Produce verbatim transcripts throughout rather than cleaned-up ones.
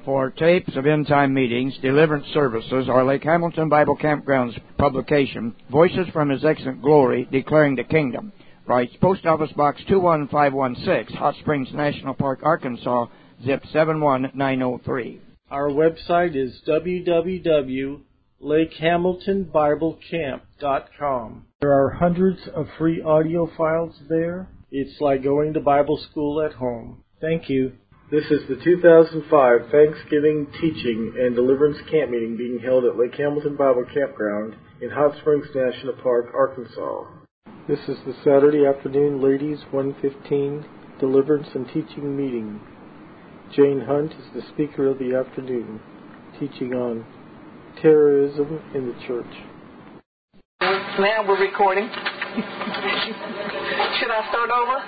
For tapes of end-time meetings, deliverance services, or Lake Hamilton Bible Campground's publication, Voices from His Excellent Glory, Declaring the Kingdom. Writes Post Office Box two one five one six, Hot Springs National Park, Arkansas, zip seven one nine oh three. Our website is w w w dot lake hamilton bible camp dot com. There are hundreds of free audio files there. It's like going to Bible school at home. Thank you. This is the two thousand five Thanksgiving Teaching and Deliverance Camp Meeting being held at Lake Hamilton Bible Campground in Hot Springs National Park, Arkansas. This is the Saturday afternoon Ladies one fifteen Deliverance and Teaching Meeting. Jane Hunt is the speaker of the afternoon, teaching on terrorism in the church. Now we're recording. Should I start over?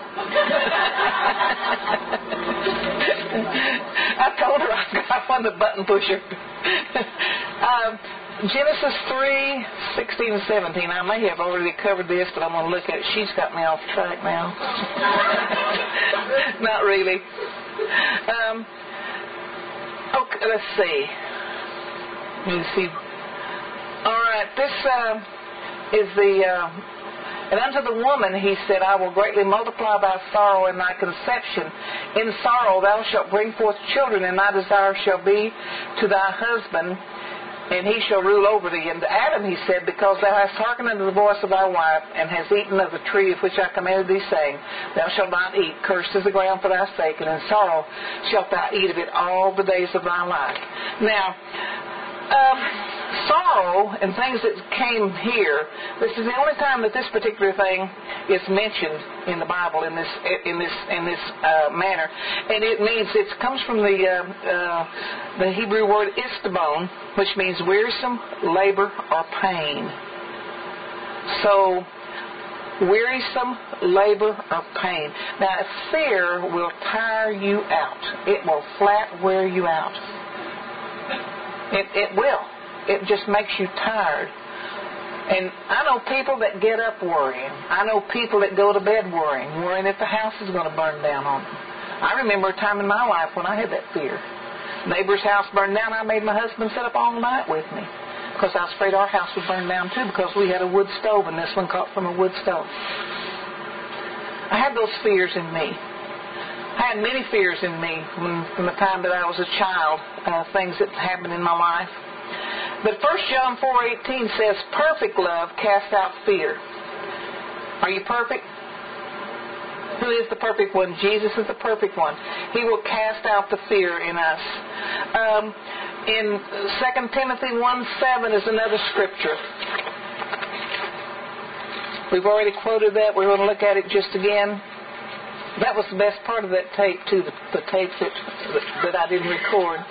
I told her I won the button pusher. um, Genesis three, sixteen and seventeen. I may have already covered this, but I'm going to look at it. She's got me off track now. Not really. Um, okay, let's see. Let me see. All right, this uh, is the... Uh, And unto the woman he said, I will greatly multiply thy sorrow and thy conception. In sorrow thou shalt bring forth children, and thy desire shall be to thy husband, and he shall rule over thee. And to Adam he said, because thou hast hearkened unto the voice of thy wife, and hast eaten of the tree of which I commanded thee, saying, thou shalt not eat, cursed is the ground for thy sake, and in sorrow shalt thou eat of it all the days of thy life. Now, um, sorrow and things that came here, this is the only time that this particular thing is mentioned in the Bible in this in this in this uh, manner, and it means it comes from the uh, uh, the Hebrew word istabon, which means wearisome, labor, or pain. So, wearisome, labor, or pain. Now, fear will tire you out. It will flat wear you out. It, it will. It just makes you tired. And I know people that get up worrying. I know people that go to bed worrying, worrying that the house is going to burn down on them. I remember a time in my life when I had that fear. Neighbor's house burned down. I made my husband sit up all night with me because I was afraid our house would burn down too, because we had a wood stove and this one caught from a wood stove. I had those fears in me. I had many fears in me when, from the time that I was a child, uh, things that happened in my life. But First John four eighteen says, perfect love casts out fear. Are you perfect? Who is the perfect one? Jesus is the perfect one. He will cast out the fear in us. Um, in Second Timothy one seven is another scripture. We've already quoted that. We're going to look at it just again. That was the best part of that tape, too, the, the tape that, that I didn't record.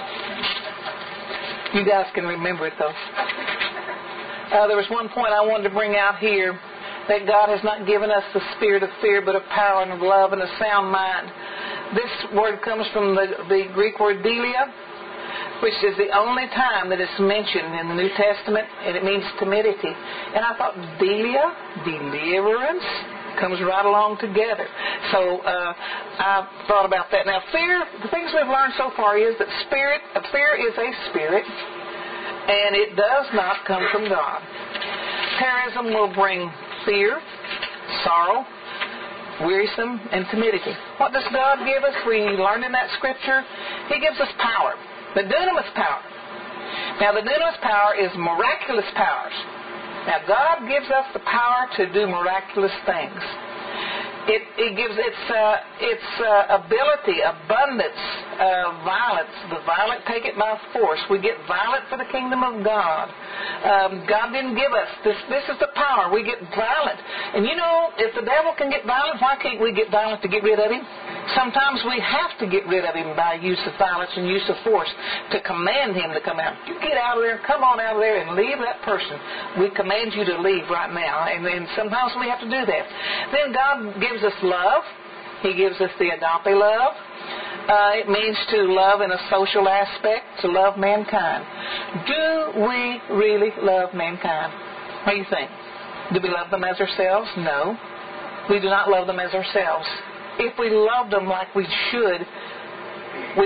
You guys can remember it, though. Uh, there was one point I wanted to bring out here, that God has not given us the spirit of fear, but of power and of love and a sound mind. This word comes from the, the Greek word delia, which is the only time that it's mentioned in the New Testament, and it means timidity. And I thought, delia, deliverance, comes right along together. So uh, I thought about that. Now, fear, the things we've learned so far is that spirit, fear is a spirit, and it does not come from God. Terrorism will bring fear, sorrow, wearisome, and timidity. What does God give us? We learned in that scripture. He gives us power, the dunamis power. Now, the dunamis power is miraculous powers. Now, God gives us the power to do miraculous things. It, it gives its uh, its uh, ability, abundance, uh, violence. The violent take it by force. We get violent for the kingdom of God. Um, God didn't give us this. This is the power. We get violent. And you know, if the devil can get violent, why can't we get violent to get rid of him? Sometimes we have to get rid of him by use of violence and use of force to command him to come out. You get out of there, come on out of there and leave that person. We command you to leave right now. And then sometimes we have to do that. Then God gives us love. He gives us the agape love. Uh, it means to love in a social aspect, to love mankind. Do we really love mankind? What do you think? Do we love them as ourselves? No. We do not love them as ourselves. If we loved them like we should, we would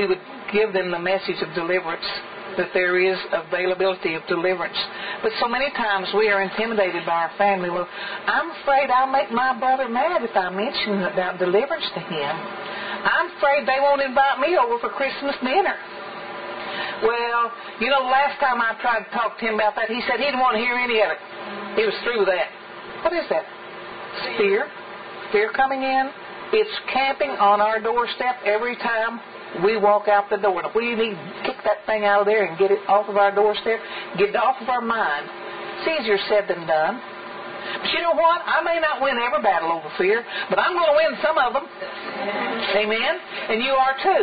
give them the message of deliverance, that there is availability of deliverance. But so many times we are intimidated by our family. Well, I'm afraid I'll make my brother mad if I mention about deliverance to him. I'm afraid they won't invite me over for Christmas dinner. Well, you know, the last time I tried to talk to him about that, he said he didn't want to hear any of it. He was through with that. What is that? It's fear. Fear coming in. It's camping on our doorstep every time we walk out the door. Now, we need to kick that thing out of there and get it off of our doorstep, get it off of our mind. It's easier said than done. But you know what? I may not win every battle over fear, but I'm going to win some of them. Amen? And you are too.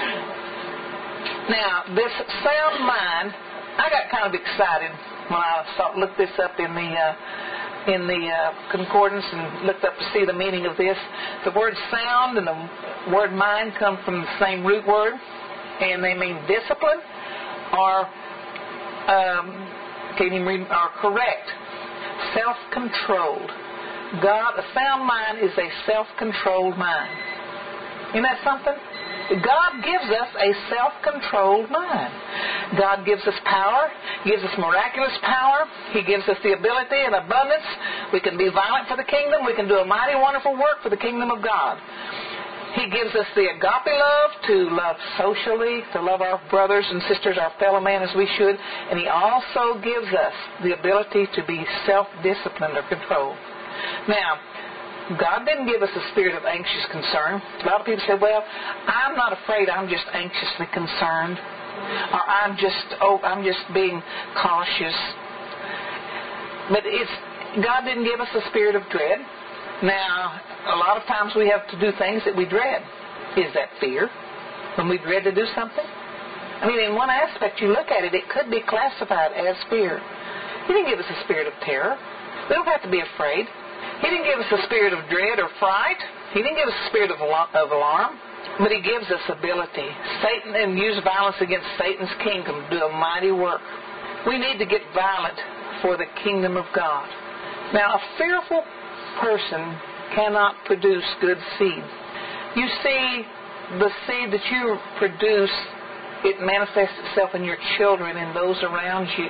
Now, this sound mind, I got kind of excited when I saw, looked this up in the... Uh, in the uh, concordance and looked up to see the meaning of this. The word sound and the word mind come from the same root word, and they mean discipline or um, can you read, or correct, self-controlled. God, a sound mind is a self-controlled mind. Isn't that something? God gives us a self-controlled mind. God gives us power, gives us miraculous power. He gives us the ability and abundance. We can be violent for the kingdom. We can do a mighty, wonderful work for the kingdom of God. He gives us the agape love to love socially, to love our brothers and sisters, our fellow man as we should. And He also gives us the ability to be self-disciplined or controlled. Now, God didn't give us a spirit of anxious concern. A lot of people say, well, I'm not afraid, I'm just anxiously concerned. Or I'm just oh, I'm just being cautious. But it's God didn't give us a spirit of dread. Now, a lot of times we have to do things that we dread. Is that fear? When we dread to do something? I mean, in one aspect, you look at it, it could be classified as fear. He didn't give us a spirit of terror. We don't have to be afraid. He didn't give us a spirit of dread or fright. He didn't give us a spirit of alarm. But He gives us ability. Satan, and use violence against Satan's kingdom to do a mighty work. We need to get violent for the kingdom of God. Now, a fearful person cannot produce good seed. You see, the seed that you produce, it manifests itself in your children and those around you.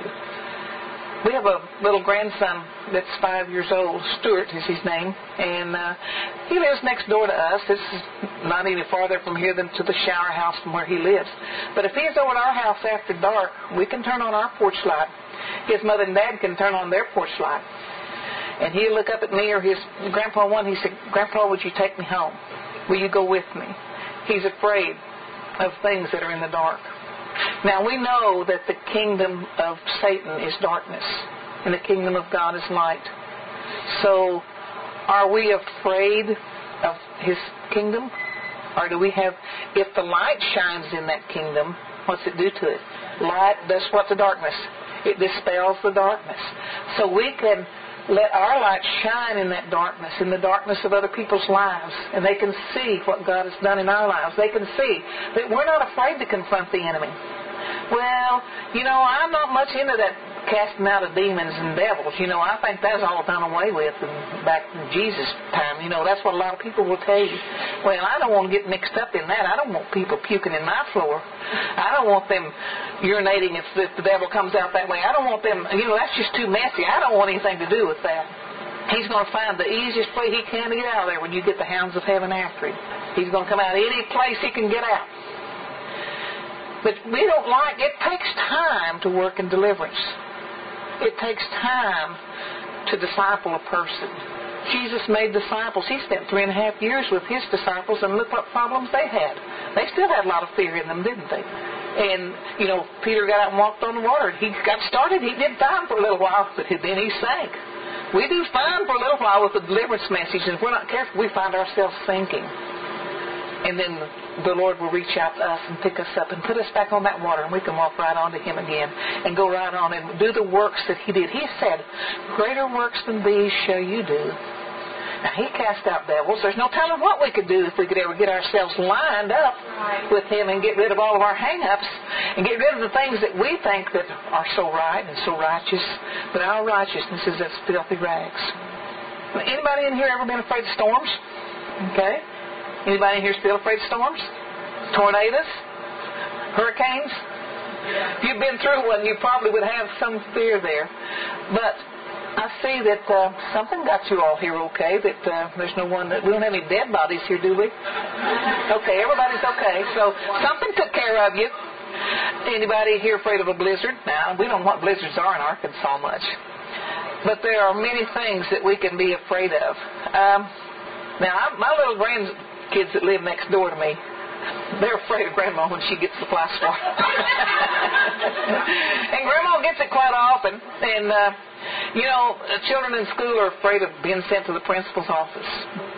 We have a little grandson that's five years old. Stuart is his name. And uh, he lives next door to us. This is not any farther from here than to the shower house from where he lives. But if he's over at our house after dark, we can turn on our porch light. His mother and dad can turn on their porch light. And he'll look up at me, or his grandpa one, he said, Grandpa, would you take me home? Will you go with me? He's afraid of things that are in the dark. Now, we know that the kingdom of Satan is darkness, and the kingdom of God is light. So, are we afraid of His kingdom? Or do we have, if the light shines in that kingdom, what's it do to it? Light does what to darkness? It dispels the darkness. So we can let our light shine in that darkness, in the darkness of other people's lives, and they can see what God has done in our lives. They can see that we're not afraid to confront the enemy. Well, you know, I'm not much into that casting out of demons and devils. You know, I think that's all done away with in, back in Jesus' time. You know, that's what a lot of people will tell you. Well, I don't want to get mixed up in that. I don't want people puking in my floor. I don't want them urinating if the, the devil comes out that way. I don't want them, you know, that's just too messy. I don't want anything to do with that. He's going to find the easiest way he can to get out of there when you get the hounds of heaven after him. He's going to come out any place he can get out. But we don't like, it takes time to work in deliverance. It takes time to disciple a person. Jesus made disciples. He spent three and a half years with His disciples, and look what problems they had. They still had a lot of fear in them, didn't they? And, you know, Peter got out and walked on the water. He got started. He did fine for a little while, but then he sank. We do fine for a little while with the deliverance message, and if we're not careful, we find ourselves sinking. And then the Lord will reach out to us and pick us up and put us back on that water, and we can walk right on to Him again and go right on and do the works that He did. He said, greater works than these shall you do. Now, He cast out devils. There's no telling what we could do if we could ever get ourselves lined up right with Him and get rid of all of our hang-ups and get rid of the things that we think that are so right and so righteous. But our righteousness is as filthy rags. Anybody in here ever been afraid of storms? Okay. Anybody in here still afraid of storms? Tornadoes? Hurricanes? If you've been through one, you probably would have some fear there. But I see that uh, something got you all here okay, that uh, there's no one, that we don't have any dead bodies here, do we? Okay, everybody's okay. So something took care of you. Anybody here afraid of a blizzard? Now, we don't know what blizzards are in Arkansas much. But there are many things that we can be afraid of. Um, now, I, my little grandkids that live next door to me, they're afraid of Grandma when she gets the fly swatter. And Grandma gets it quite often. And, uh, you know, children in school are afraid of being sent to the principal's office.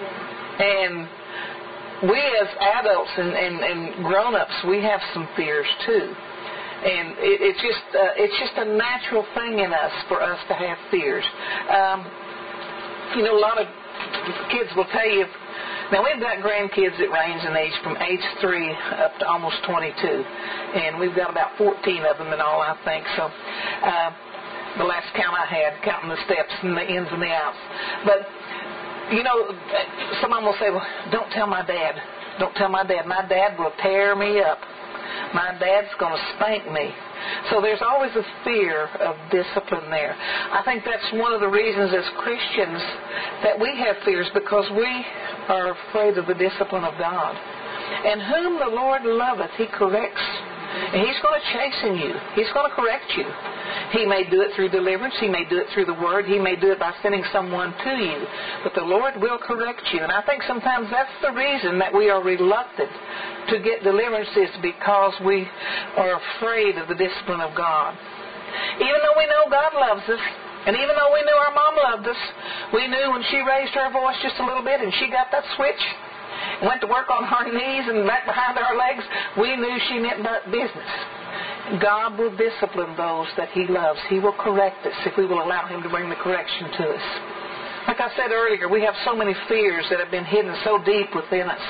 And we as adults and, and, and grown-ups, we have some fears too. And it, it's just uh, it's just a natural thing in us for us to have fears. Um, you know, a lot of kids will tell you. Now, we've got grandkids that range in age from age three up to almost twenty-two. And we've got about fourteen of them in all, I think. So uh, the last count I had, counting the steps and the ins and the outs. But, you know, someone will say, well, don't tell my dad. Don't tell my dad. My dad will tear me up. My dad's going to spank me. So there's always a fear of discipline there. I think that's one of the reasons as Christians that we have fears, because we are afraid of the discipline of God. And whom the Lord loveth, He corrects. And He's going to chasten you. He's going to correct you. He may do it through deliverance. He may do it through the Word. He may do it by sending someone to you. But the Lord will correct you. And I think sometimes that's the reason that we are reluctant to get deliverance, is because we are afraid of the discipline of God. Even though we know God loves us, and even though we knew our mom loved us, we knew when she raised her voice just a little bit and she got that switch, went to work on her knees and back behind our legs, we knew she meant business. God will discipline those that He loves. He will correct us if we will allow Him to bring the correction to us. Like I said earlier, we have so many fears that have been hidden so deep within us,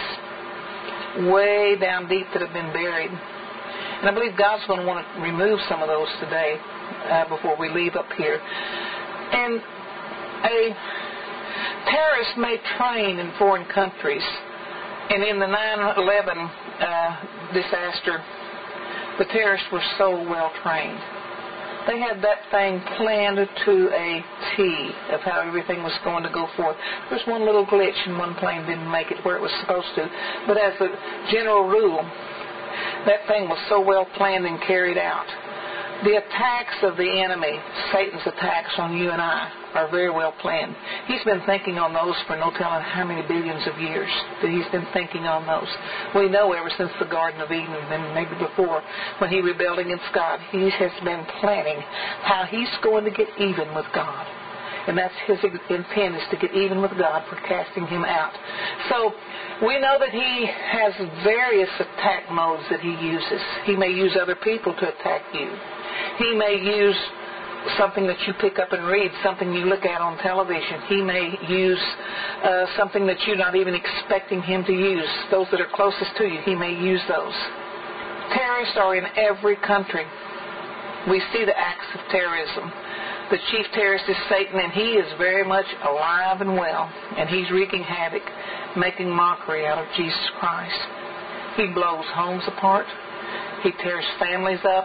way down deep, that have been buried. And I believe God's going to want to remove some of those today uh, before we leave up here. And a terrorist may train in foreign countries. And in the nine eleven uh, disaster, the terrorists were so well trained. They had that thing planned to a T of how everything was going to go forth. There was one little glitch and one plane didn't make it where it was supposed to. But as a general rule, that thing was so well planned and carried out. The attacks of the enemy, Satan's attacks on you and I, are very well planned. He's been thinking on those for no telling how many billions of years that he's been thinking on those. We know ever since the Garden of Eden, and maybe before, when he rebelled against God, he has been planning how he's going to get even with God. And that's his intent, is to get even with God for casting him out. So we know that he has various attack modes that he uses. He may use other people to attack you. He may use something that you pick up and read, something you look at on television. He may use uh, something that you're not even expecting him to use. Those that are closest to you, he may use those. Terrorists are in every country. We see the acts of terrorism. The chief terrorist is Satan, and he is very much alive and well, and he's wreaking havoc, making mockery out of Jesus Christ. He blows homes apart. He tears families up.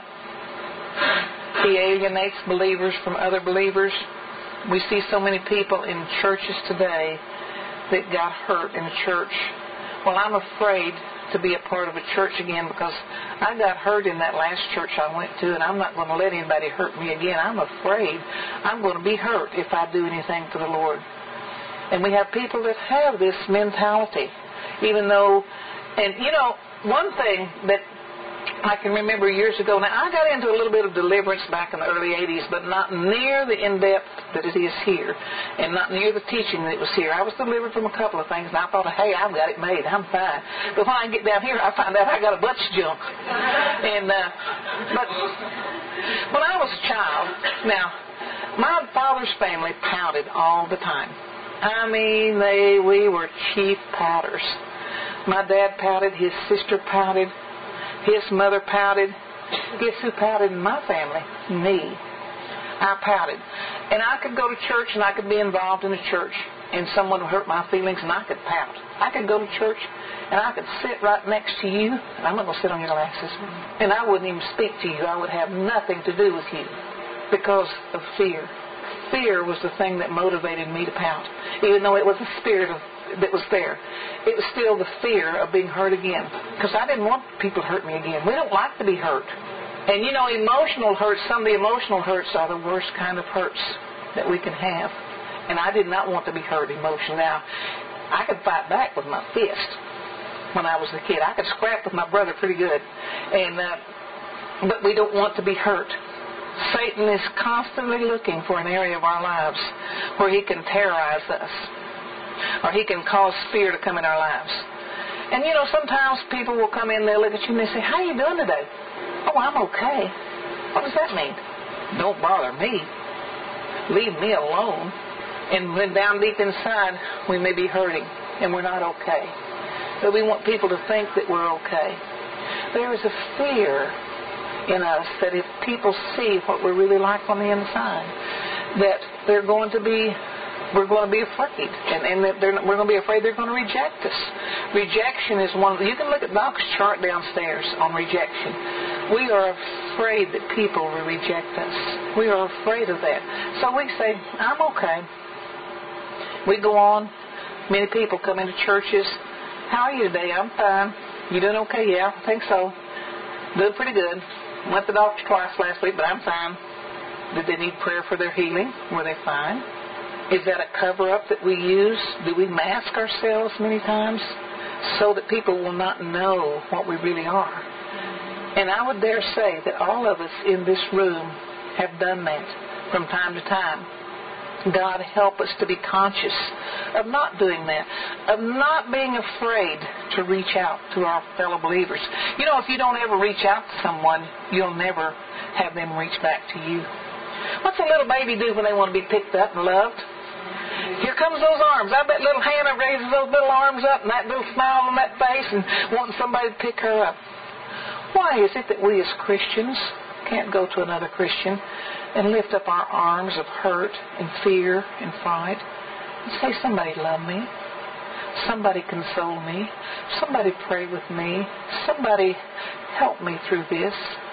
He alienates believers from other believers. We see so many people in churches today that got hurt in church. Well, I'm afraid to be a part of a church again, because I got hurt in that last church I went to, and I'm not going to let anybody hurt me again. I'm afraid I'm going to be hurt if I do anything for the Lord. And we have people that have this mentality, even though, and you know, one thing that I can remember years ago. Now, I got into a little bit of deliverance back in the early eighties, but not near the in-depth that it is here, and not near the teaching that was here. I was delivered from a couple of things, and I thought, hey, I've got it made. I'm fine. But when I get down here, I find out I got a bunch of junk. And uh, but when I was a child, now, my father's family pouted all the time. I mean, they we were chief pouters. My dad pouted. His sister pouted. His mother pouted. Guess who pouted in my family? Me. I pouted. And I could go to church and I could be involved in a church. and someone would hurt my feelings, and I could pout. I could go to church, and I could sit right next to you, and I'm not going to sit on your glasses, and I wouldn't even speak to you. I would have nothing to do with you because of fear. Fear was the thing that motivated me to pout, even though it was the spirit of, that was there. It was still the fear of being hurt again, because I didn't want people to hurt me again. We don't like to be hurt. And you know, emotional hurts, some of the emotional hurts are the worst kind of hurts that we can have. And I did not want to be hurt emotionally. Now, I could fight back with my fist when I was a kid. I could scrap with my brother pretty good. And uh, but we don't want to be hurt. Satan is constantly looking for an area of our lives where he can terrorize us, or he can cause fear to come in our lives. And you know, sometimes people will come in, they'll look at you and they say, "How are you doing today?" "Oh, I'm okay." What does that mean? Don't bother me. Leave me alone. And when down deep inside, we may be hurting and we're not okay. But we want people to think that we're okay. There is a fear in us that if people see what we're really like on the inside, that they're going to be, we're going to be afraid. And, and that they're, we're going to be afraid they're going to reject us. Rejection is one of the, you can look at Doc's chart downstairs on rejection. We are afraid that people will reject us. We are afraid of that. So we say, "I'm okay." We go on. Many people come into churches. "How are you today?" "I'm fine." "You doing okay?" "Yeah, I think so." "Doing pretty good. Went to the doctor twice last week, but I'm fine." Did they need prayer for their healing? Were they fine? Is that a cover-up that we use? Do we mask ourselves many times so that people will not know what we really are? And I would dare say that all of us in this room have done that from time to time. God help us to be conscious of not doing that, of not being afraid to reach out to our fellow believers. You know, if you don't ever reach out to someone, you'll never have them reach back to you. What's a little baby do when they want to be picked up and loved? Here comes those arms. I bet little Hannah raises those little arms up and that little smile on that face and wanting somebody to pick her up. Why is it that we as Christians can't go to another Christian and lift up our arms of hurt and fear and fright and say, "Somebody love me. Somebody console me. Somebody pray with me. Somebody help me through this."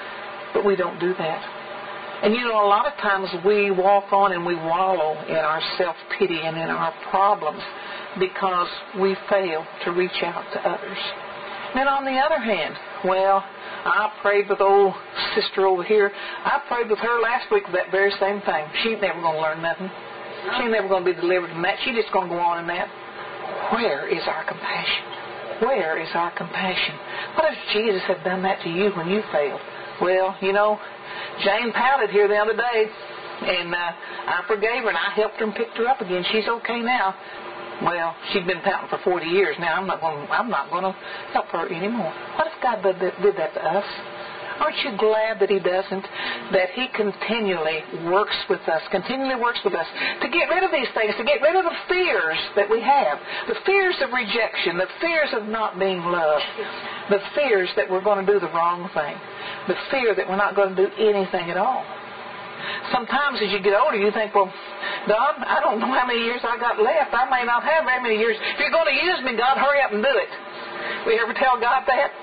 But we don't do that. And you know, a lot of times we walk on and we wallow in our self-pity and in our problems because we fail to reach out to others. Then on the other hand, well, I prayed with old sister over here. I prayed with her last week with that very same thing. She ain't never going to learn nothing. She ain't never going to be delivered from that. She's just going to go on in that. Where is our compassion? Where is our compassion? What if Jesus had done that to you when you failed? Well, you know, Jane pouted here the other day, and uh, I forgave her, and I helped her and picked her up again. She's okay now. Well, she'd been pouting for forty years now. I'm not going. I'm not going to help her anymore. What if God did that, did that to us? Aren't you glad that He doesn't? That He continually works with us, continually works with us to get rid of these things, to get rid of the fears that we have, the fears of rejection, the fears of not being loved, the fears that we're going to do the wrong thing, the fear that we're not going to do anything at all. Sometimes as you get older, you think, well, God, I don't know how many years I got left. I may not have very many years. If you're going to use me, God, hurry up and do it. We ever tell God that?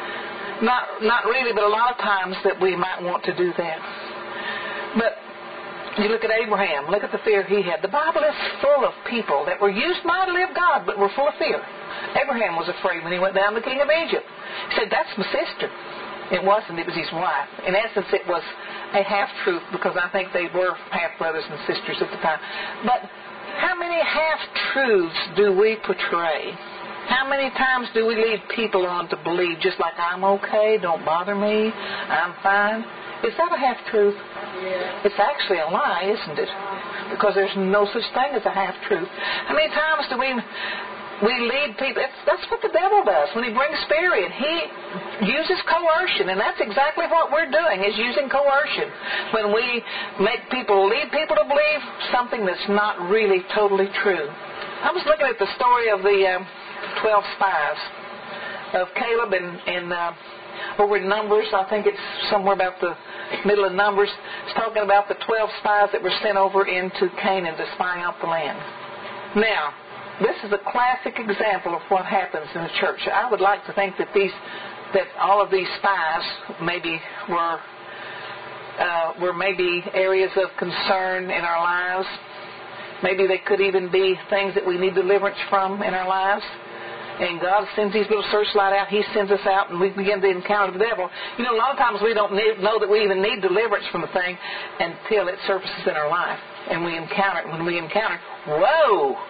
Not not really, but a lot of times that we might want to do that. But you look at Abraham. Look at the fear he had. The Bible is full of people that were used mightily of God, but were full of fear. Abraham was afraid when he went down to the king of Egypt. He said, "That's my sister." It wasn't. It was his wife. In essence, it was a half-truth because I think they were half-brothers and sisters at the time. But how many half-truths do we portray? How many times do we lead people on to believe just like, "I'm okay, don't bother me, I'm fine"? Is that a half-truth? Yeah. It's actually a lie, isn't it? Because there's no such thing as a half-truth. How many times do we... We lead people. It's, that's what the devil does when he brings fear in. He uses coercion, and that's exactly what we're doing, is using coercion. When we make people, lead people to believe something that's not really totally true. I was looking at the story of the uh, twelve spies of Caleb and, and uh, over in Numbers. I think it's somewhere about the middle of Numbers. It's talking about the twelve spies that were sent over into Canaan to spy out the land. Now, this is a classic example of what happens in the church. I would like to think that these, that all of these spies maybe were, uh, were maybe areas of concern in our lives. Maybe they could even be things that we need deliverance from in our lives. And God sends these little searchlight out. He sends us out, and we begin to encounter the devil. You know, a lot of times we don't need, know that we even need deliverance from a thing until it surfaces in our life. And we encounter it. When we encounter it, whoa!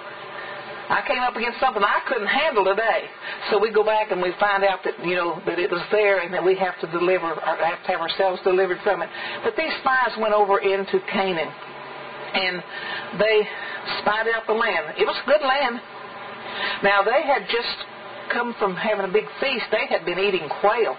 I came up against something I couldn't handle today. So we go back and we find out that, you know, that it was there and that we have to deliver, or have to have ourselves delivered from it. But these spies went over into Canaan. And they spied out the land. It was good land. Now, they had just come from having a big feast. They had been eating quail.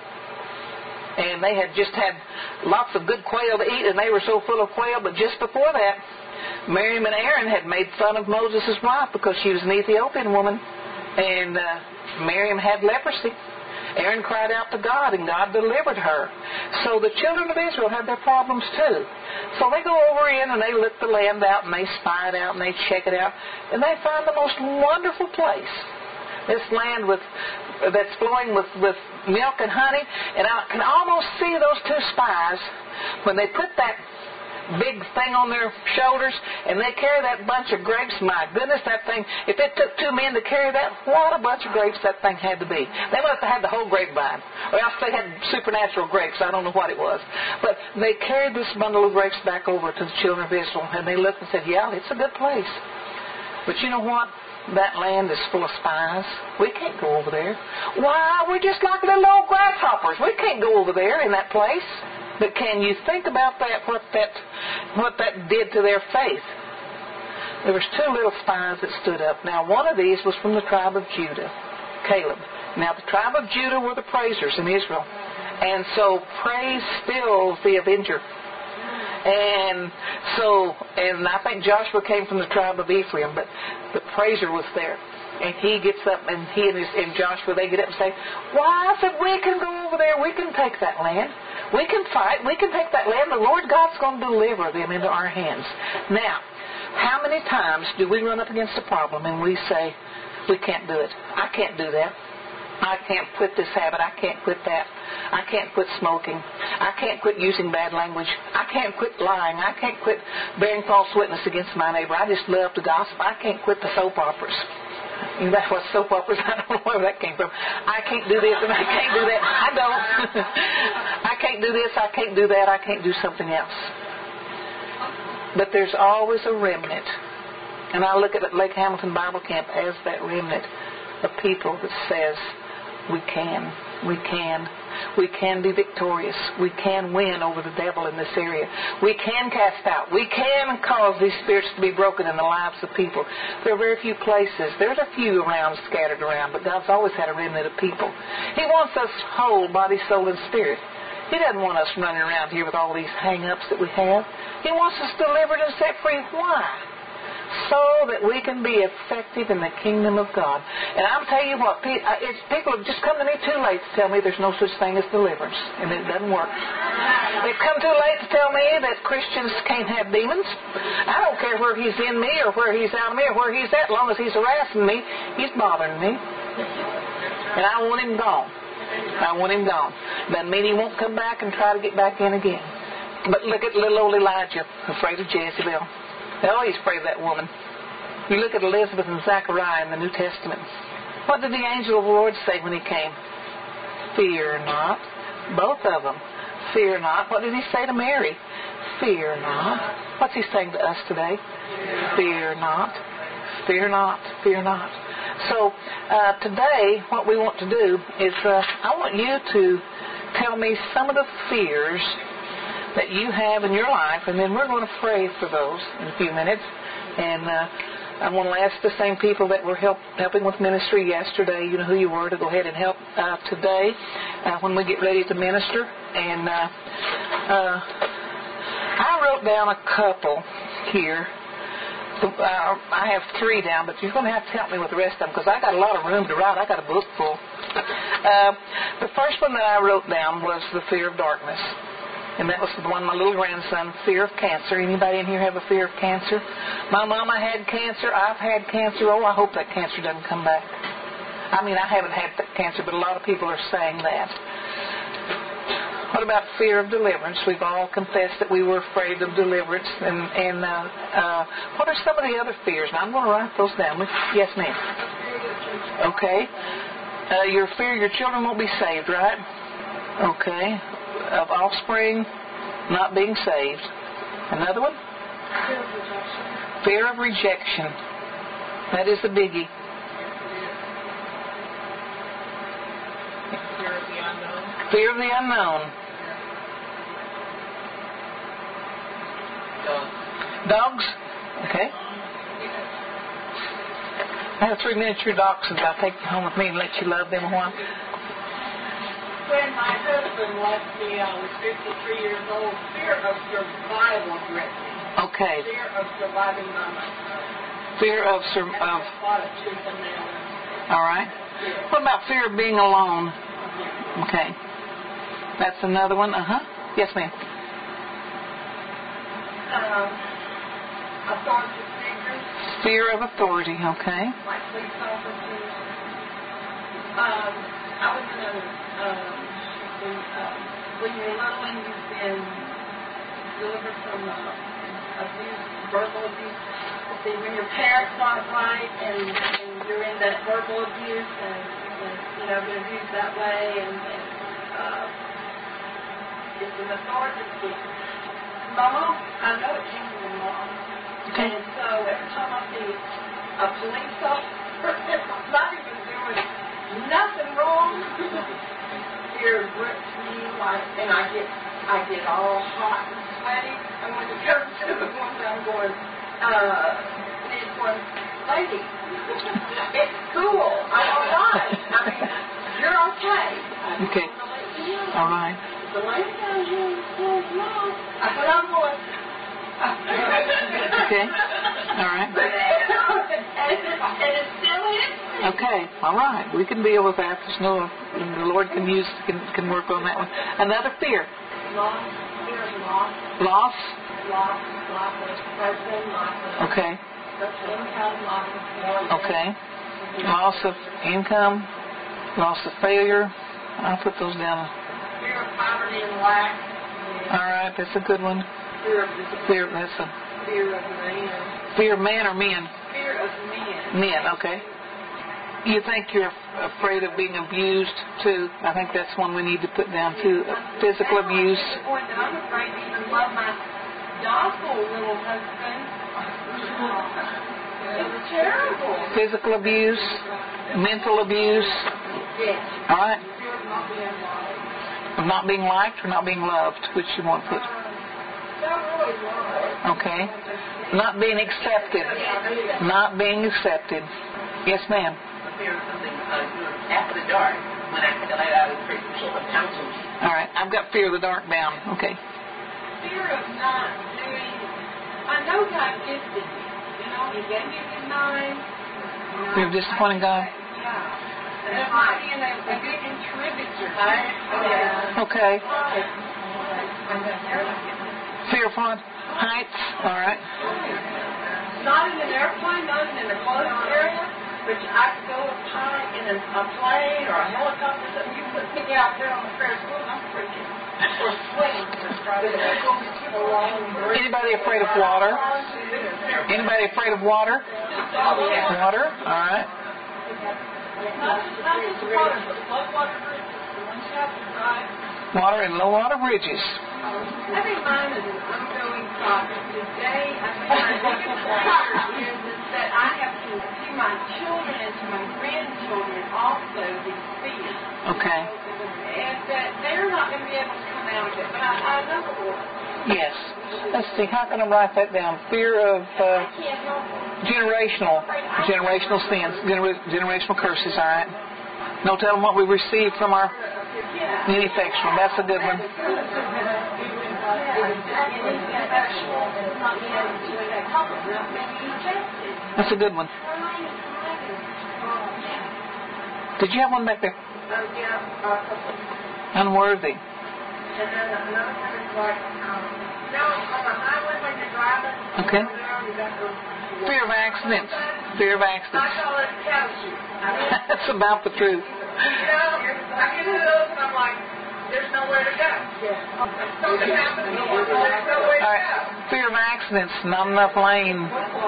And they had just had lots of good quail to eat, and they were so full of quail. But just before that, Miriam and Aaron had made fun of Moses' wife because she was an Ethiopian woman. And uh, Miriam had leprosy. Aaron cried out to God, and God delivered her. So the children of Israel had their problems too. So they go over in and they look the land out and they spy it out and they check it out. And they find the most wonderful place. This land with that's flowing with, with milk and honey. And I can almost see those two spies when they put that big thing on their shoulders and they carry that bunch of grapes. My goodness, that thing, if it took two men to carry that, what a bunch of grapes that thing had to be. They must have had the whole grapevine, or else they had supernatural grapes. I don't know what it was. But they carried this bundle of grapes back over to the children of Israel, and they looked and said, yeah, it's a good place. But you know what? That land is full of spies. We can't go over there. Why, we're just like little old grasshoppers. We can't go over there in that place. But can you think about that, what that what that did to their faith? There was two little spies that stood up. Now, one of these was from the tribe of Judah, Caleb. Now, the tribe of Judah were the praisers in Israel. And so praise fills the avenger. And so, and I think Joshua came from the tribe of Ephraim, but the praiser was there. And he gets up, and he and, his, and Joshua, they get up and say, why, I said, we can go over there. We can take that land. We can fight. We can take that land. The Lord God's going to deliver them into our hands. Now, how many times do we run up against a problem and we say, we can't do it. I can't do that. I can't quit this habit. I can't quit that. I can't quit smoking. I can't quit using bad language. I can't quit lying. I can't quit bearing false witness against my neighbor. I just love to gossip. I can't quit the soap operas. You know, that's what soap operas, I don't know where that came from. I can't do this and I can't do that. I don't. I can't do this, I can't do that, I can't do something else. But there's always a remnant. And I look at Lake Hamilton Bible Camp as that remnant of people that says, we can, we can, we can be victorious. We can win over the devil in this area. We can cast out. We can cause these spirits to be broken in the lives of people. There are very few places. There's a few around, scattered around, but God's always had a remnant of people. He wants us whole, body, soul, and spirit. He doesn't want us running around here with all these hang-ups that we have. He wants us delivered and set free. Why? So that we can be effective in the kingdom of God. And I'll tell you what, it's, people have just come to me too late to tell me there's no such thing as deliverance, and it doesn't work. They've come too late to tell me that Christians can't have demons. I don't care where he's in me or where he's out of me or where he's at, as long as he's harassing me, he's bothering me. And I want him gone. I want him gone. Doesn't mean he won't come back and try to get back in again. But look at little old Elijah, afraid of Jezebel. Oh, he's afraid of that woman. You look at Elizabeth and Zechariah in the New Testament. What did the angel of the Lord say when he came? Fear not. Both of them. Fear not. What did he say to Mary? Fear not. What's he saying to us today? Fear not. Fear not. Fear not. So uh, today, what we want to do is uh, I want you to tell me some of the fears that you have in your life, and then we're going to pray for those in a few minutes. And uh, I want to ask the same people that were help, helping with ministry yesterday, you know who you were, to go ahead and help uh, today uh, when we get ready to minister. And uh, uh, I wrote down a couple here. Uh, I have three down, but you're going to have to help me with the rest of them because I got a lot of room to write. I got a book full. Uh, the first one that I wrote down was the fear of darkness. And that was the one, my little grandson, fear of cancer. Anybody in here have a fear of cancer? My mama had cancer. I've had cancer. Oh, I hope that cancer doesn't come back. I mean, I haven't had cancer, but a lot of people are saying that. What about fear of deliverance? We've all confessed that we were afraid of deliverance. And, and uh, uh, what are some of the other fears? Now, I'm going to write those down. Yes, ma'am. Okay. Uh, your fear your children won't be saved, right? Okay. Of offspring not being saved. Another one? Fear of rejection. That is the biggie. Fear of the unknown. Fear of the unknown. Dogs. Dogs? Okay. I have three miniature dachshunds. I'll take you home with me and let you love them a while. When my husband left me, I was fifty-three years old. Fear of survival gripped me. Okay. Fear of surviving by myself. Fear of... Sur- And of I fought a tooth and nail. all right. What about fear of being alone? Okay. That's another one. Uh-huh. Yes, ma'am. Um, authority figures. Fear of authority. Okay. Like police officers. Um, I was in a, um, when, um, when you're little and you've been delivered from uh, abuse, verbal abuse. See, when your parents aren't right and, and you're in that verbal abuse and, and you know, been abused that way, and, and uh, it's an authority figure. Mom, I know it came from mom. Okay. And so every time I see a police officer, not even doing nothing wrong, fear grips me like, and I get, I get all hot and sweaty. And when it comes to the one that I'm going, uh, this one, lady, it's cool. I'm all right. I mean, you're okay. Okay. All right. The lady down here says no. I said, I'm going. Okay. All right. and, and it still is. Okay. All right. We can deal with that. There's no, the Lord can use, can, can work on that one. Another fear. Loss, fear of loss. Loss. Loss, loss of person, loss of Okay. income, loss of failure. Okay. Loss of income. Loss of failure. I'll put those down. Fear of poverty and lack. All right. That's a good one. Fear of Fear. That's a fear of man. fear of man or men. Fear of men. Men. Okay. You think you're afraid of being abused too? I think that's one we need to put down too. Physical abuse. To the point that I'm afraid to even love my docile little husband. It's terrible. Physical abuse. Mental abuse. Yes. All right. Fear of not being loved. Of not being liked or not being loved, which you want to put. Not really loved. Okay. Not being accepted. Not being accepted. Yes, ma'am. Fear of something uh, doing after the dark when I had to let out of the children counsels. All right. I've got fear of the dark down. Okay. Fear of not doing. I know God gifted me. You know, He gave me a good mind. You know, Fear of disappointing God. Yeah. And if not being a, a good contributor. Yeah. Okay. Right. Fear of what? Heights. All right. Not in an airplane, not in a closed area, but I could go up high in a, a plane or a helicopter. Something. You put me out there on the Ferris wheel, I'm freaking. Or swing. Anybody afraid of water? Anybody afraid of water? Water. All right. Not just, not just water, but flood water bridges. The ones you have to drive. Water and low water bridges. I think mine is an ongoing process. Today, I think my biggest fear is, is that I have to see my children and to my grandchildren also these fears. Okay. And that they're not going to be able to come out of it. But I, I know the Lord. Yes. Let's see. How can I write that down? Fear of uh, I can't help it. generational, generational sins, gener- generational curses. All right. No telling what we received from our manufacturer. That's a good one. That's a good one. Did you have one back there? Unworthy. And then another one is like, um, you know, on the highway when you're driving, Okay. you know, you got those. Fear of accidents. Fear of I accidents. call it cattle shoot. I mean, That's about the truth. you know, I get into those and I'm like, there's nowhere to go. Yeah. Something happens, there's nowhere to All go. right. Fear of accidents. Not enough lane.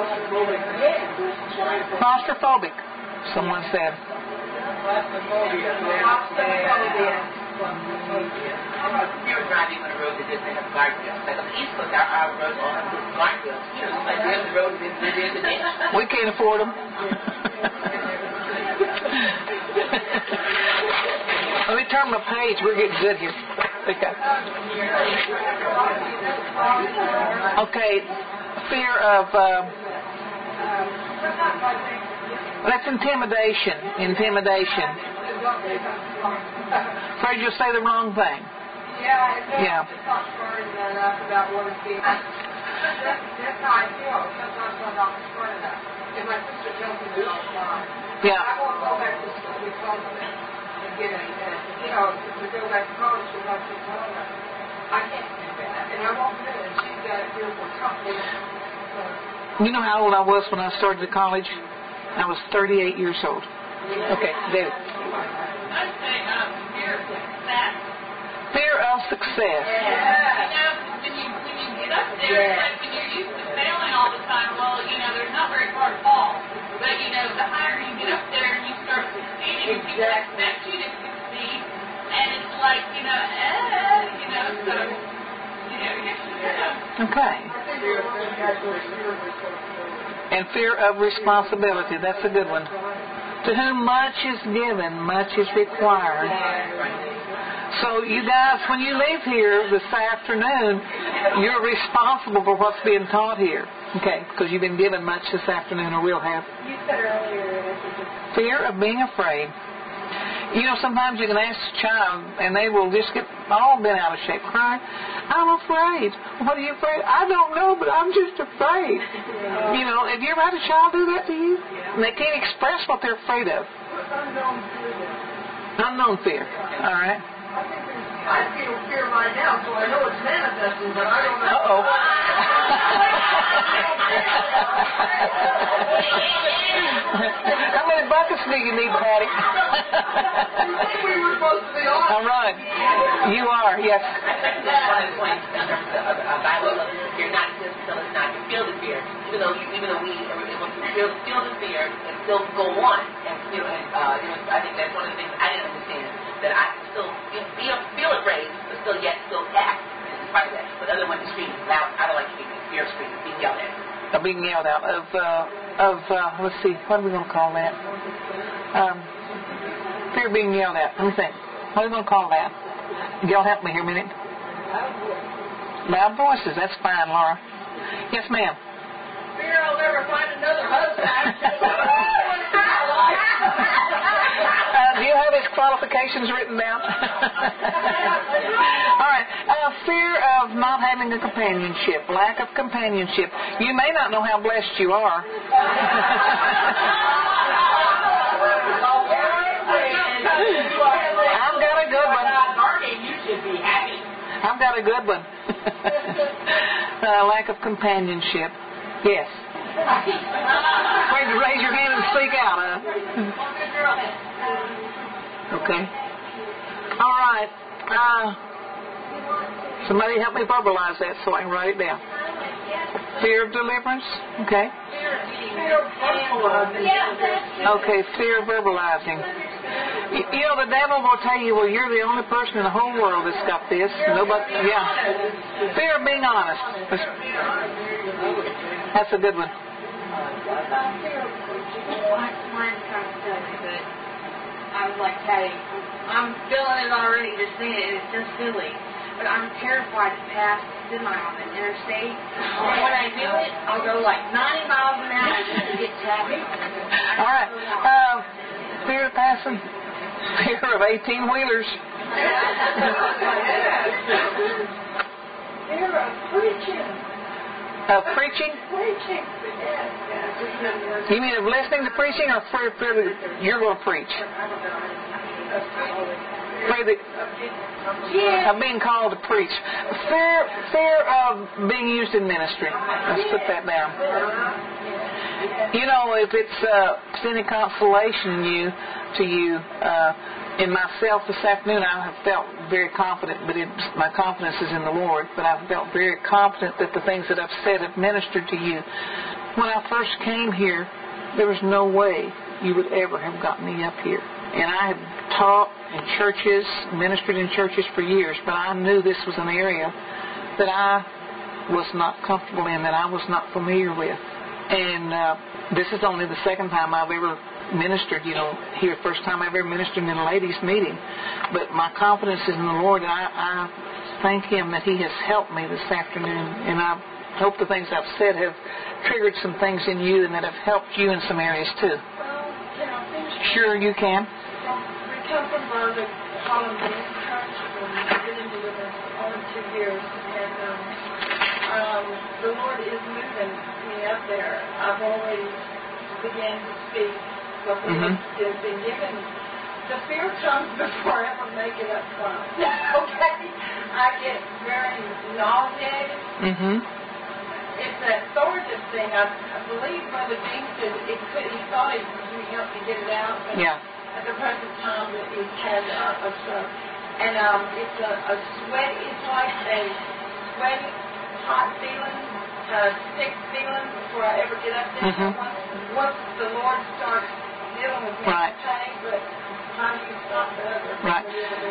Claustrophobic. Someone said. Fear of driving on a road that doesn't have guardrails. Like on the East Coast, our, our roads all have good guardrails. You know, like the other road is in the ditch. We can't afford them. Let me turn my page. We're getting good here. Okay. Okay. Fear of. Uh, that's intimidation. Intimidation. Afraid you'll say the wrong thing. Yeah, it's Yeah. just not smart enough about what it's being. That's, that's how I feel. Sometimes I'm not smart enough. And my sister tells me that all the time. Yeah. I won't go back to school because of it. And get a, uh, you know, to go back to college because she's told her. I can't do that. And I won't do it. And she's got a fearful company. So, You know how old I was when I started college? I was thirty-eight years old. Okay, David. I'd say um, fear of success. Fear of success. You know, when you when you get up there, it's like when you're used to failing all the time. Well, you know, there's not very far to fall. But you know, the higher you get up there and you start succeeding, people expect you to succeed, and it's like you know, eh, you know, so you know, you know. Okay. And fear of responsibility. That's a good one. To whom much is given, much is required. So you guys, when you leave here this afternoon, you're responsible for what's being taught here. Okay, because you've been given much this afternoon, or will have. you said earlier that you just. Fear of being afraid. You know, sometimes you can ask a child, and they will just get all bent out of shape, crying, I'm afraid. What are you afraid of? I don't know, but I'm just afraid. You know, have you ever had a child do that to you? And they can't express what they're afraid of. Unknown fear. Unknown fear. All right. I think there's, I feel fear right now, so I know it's manifesting, but I don't know. Uh-oh. How many buckets do you need, Patty? You think we were supposed to be on? All right. You are, yes. That's one of the points in terms of the Bible of the fear, not just until it's not to feel the fear. Even though you, even though we are able to feel, feel the fear and still go on, and you know, and uh, there was, I think that's one of the things I didn't understand, that I can still feel, feel, feel afraid, but still yet still act in spite of that. But the other one is screaming loud. I don't like to be fear screaming, being yelled at. Uh, being yelled out of, uh, of uh, let's see, what are we going to call that? Um, fear of being yelled at. Let me think. What are we going to call that? Y'all help me here a minute. Loud voices. That's fine, Laura. Yes, ma'am. Fear I'll never find another husband. Uh, do you have his qualifications written down? All right. Uh, fear of not having a companionship, lack of companionship. You may not know how blessed you are. I've got a good one. You should be happy. I've got a good one. uh, lack of companionship. Yes. Afraid to raise your hand and speak out, huh? Okay. All right. Uh, somebody help me verbalize that so I can write it down. Fear of deliverance. Okay. Okay, fear of verbalizing. You, you know, the devil will tell you, well, you're the only person in the whole world that's got this. Nobody, yeah. Fear of being honest. That's, that's a good one. I was like, Patty, I'm feeling it already, just seeing it, and it's just silly. But I'm terrified to pass the semi on the interstate. And when I do it, I'll go like ninety miles an hour just to get tapped. All right. Uh, fear of passing. Fear of eighteen-wheelers. Fear of preaching. Of preaching? Preaching. You mean of listening to preaching, or fear, fear that you're going to preach? Afraid that, Yeah. of being called to preach. Fear, fear of being used in ministry. Let's put that down. You know, if it's, uh, it's any consolation you to you, uh, in myself this afternoon, I have felt very confident, but it, my confidence is in the Lord, but I've felt very confident that the things that I've said have ministered to you. When I first came here, there was no way you would ever have gotten me up here. And I had taught in churches, ministered in churches for years, but I knew this was an area that I was not comfortable in, that I was not familiar with. And uh, this is only the second time I've ever ministered, you know, here. First time I ever ministered in a ladies' meeting. But my confidence is in the Lord, and I, I thank Him that He has helped me this afternoon. And I hope the things I've said have triggered some things in you and that have helped you in some areas too. Well, you know, things Sure you can. we come from Berwick, Holland Baptist Church, and we've been in deliverance for only two years. And um, um, the Lord is moving me up there. I've already began to speak what the Mhm. Lord has been given. The fear comes before I ever make it up front. Okay? I get very nauseated. Mm-hmm. It's that thornton thing. I, I believe Brother Dean said it could, he thought he would help me get it out. But Yeah. at the present time that he's had uh, a stroke. And um, it's a, a sweat, it's like a sweaty, hot feeling, uh, sick feeling before I ever get up there. Mhm. Once, once the Lord starts dealing with me, Right. okay, but how do you stop the other? Right.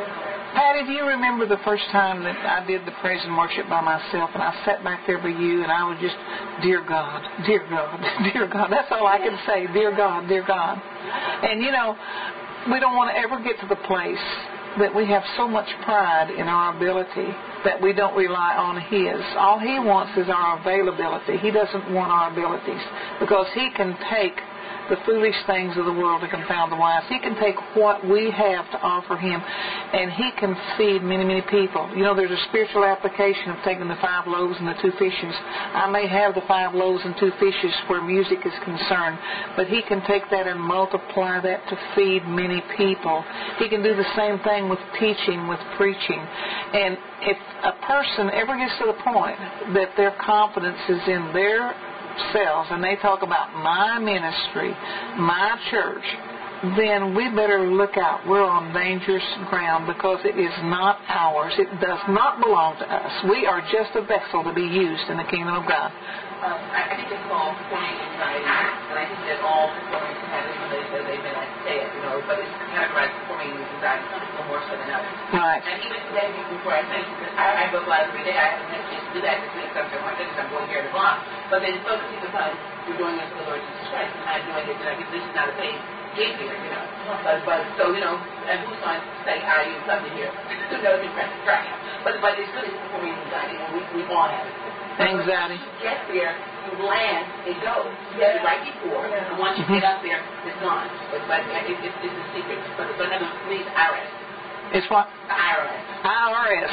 Patty, do you remember the first time that I did the praise and worship by myself, and I sat back there with you, and I was just, dear God, dear God, dear God. That's all I can say, dear God, dear God. And, you know, we don't want to ever get to the place that we have so much pride in our ability that we don't rely on His. All He wants is our availability. He doesn't want our abilities, because He can take the foolish things of the world to confound the wise. He can take what we have to offer Him, and He can feed many, many people. You know, there's a spiritual application of taking the five loaves and the two fishes. I may have the five loaves and two fishes where music is concerned, but He can take that and multiply that to feed many people. He can do the same thing with teaching, with preaching. And if a person ever gets to the point that their confidence is in their selves and they talk about my ministry, my church, then we better look out. We're on dangerous ground, because it is not ours. It does not belong to us. We are just a vessel to be used in the kingdom of God. Um, I, I think it's called performing anxiety, and I think that all performers have it when they say they may not say it, you know, but it's categorized performing anxiety, some people more so than others. Right. And even today, before I finish, because I, I go live every day, I haven't had a chance to do that this week, so I'm saying, my goodness, I'm going here in a block. But then focusing upon we're doing it for the Lord Jesus Christ, and I'm doing it, you know, this is not a paid gig here, you know. But, but so, you know, and who's going to say, are you something here? No, it's right. But, but it's really performing anxiety, and we, we all have it. Anxiety. Once you get there, you land, it goes. You get it right before, and once you Mhm. get up there, it's gone. But, but it, it, it's, it's a secret. But, but another, please, I R S. It's what? The I R S. I R S.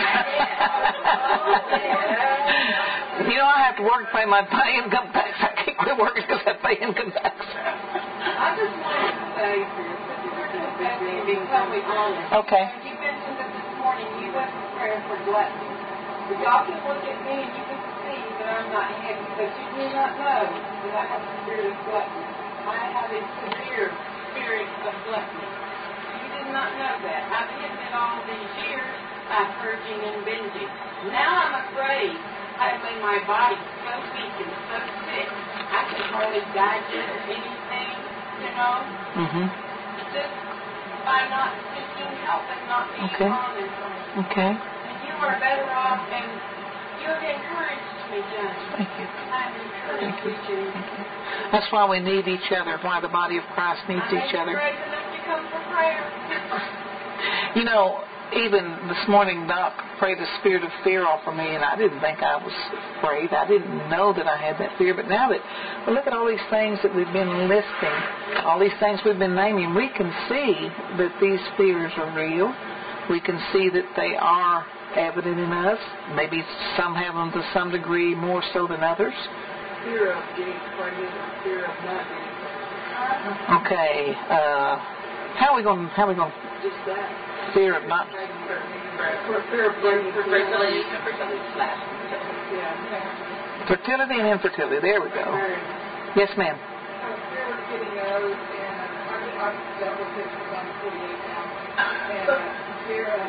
You know, I have to work to pay my pay income tax. I can't quit working because I pay income tax. I just wanted to say, we're just being being totally honest. Okay. You mentioned that this morning you went to prayer for gluttony. But y'all can look at me and you can see that I'm not heavy, but you do not know that I have a spirit of gluttony. I have a severe spirit of gluttony. You did not know that. I've hidden it all these years by purging and binging. Now I'm afraid. I made my body so weak and so sick. I can hardly digest anything, you know. Mm-hmm. Just by not seeking help and not being Okay. honest. Okay. And you are better off, and you have encouraged me, John. Thank you. I've encouraged you, June. That's why we need each other, why the body of Christ needs each other. I'm brave enough to come for prayer. You know, even this morning, Doc prayed a spirit of fear off of me, and I didn't think I was afraid. I didn't know that I had that fear. But now that, well, look at all these things that we've been listing, all these things we've been naming, we can see that these fears are real. We can see that they are evident in us. Maybe some have them to some degree more so than others. Fear of getting pregnant or fear of not getting pregnant. Okay. Uh, how are we going? How are we going? Just that. Fear of not. Fear of fertility and fertility slash fertility. Fertility and infertility. There we go. Yes, ma'am. Fear of getting old, and I've dealt with this because I'm forty-eight now. And fear of...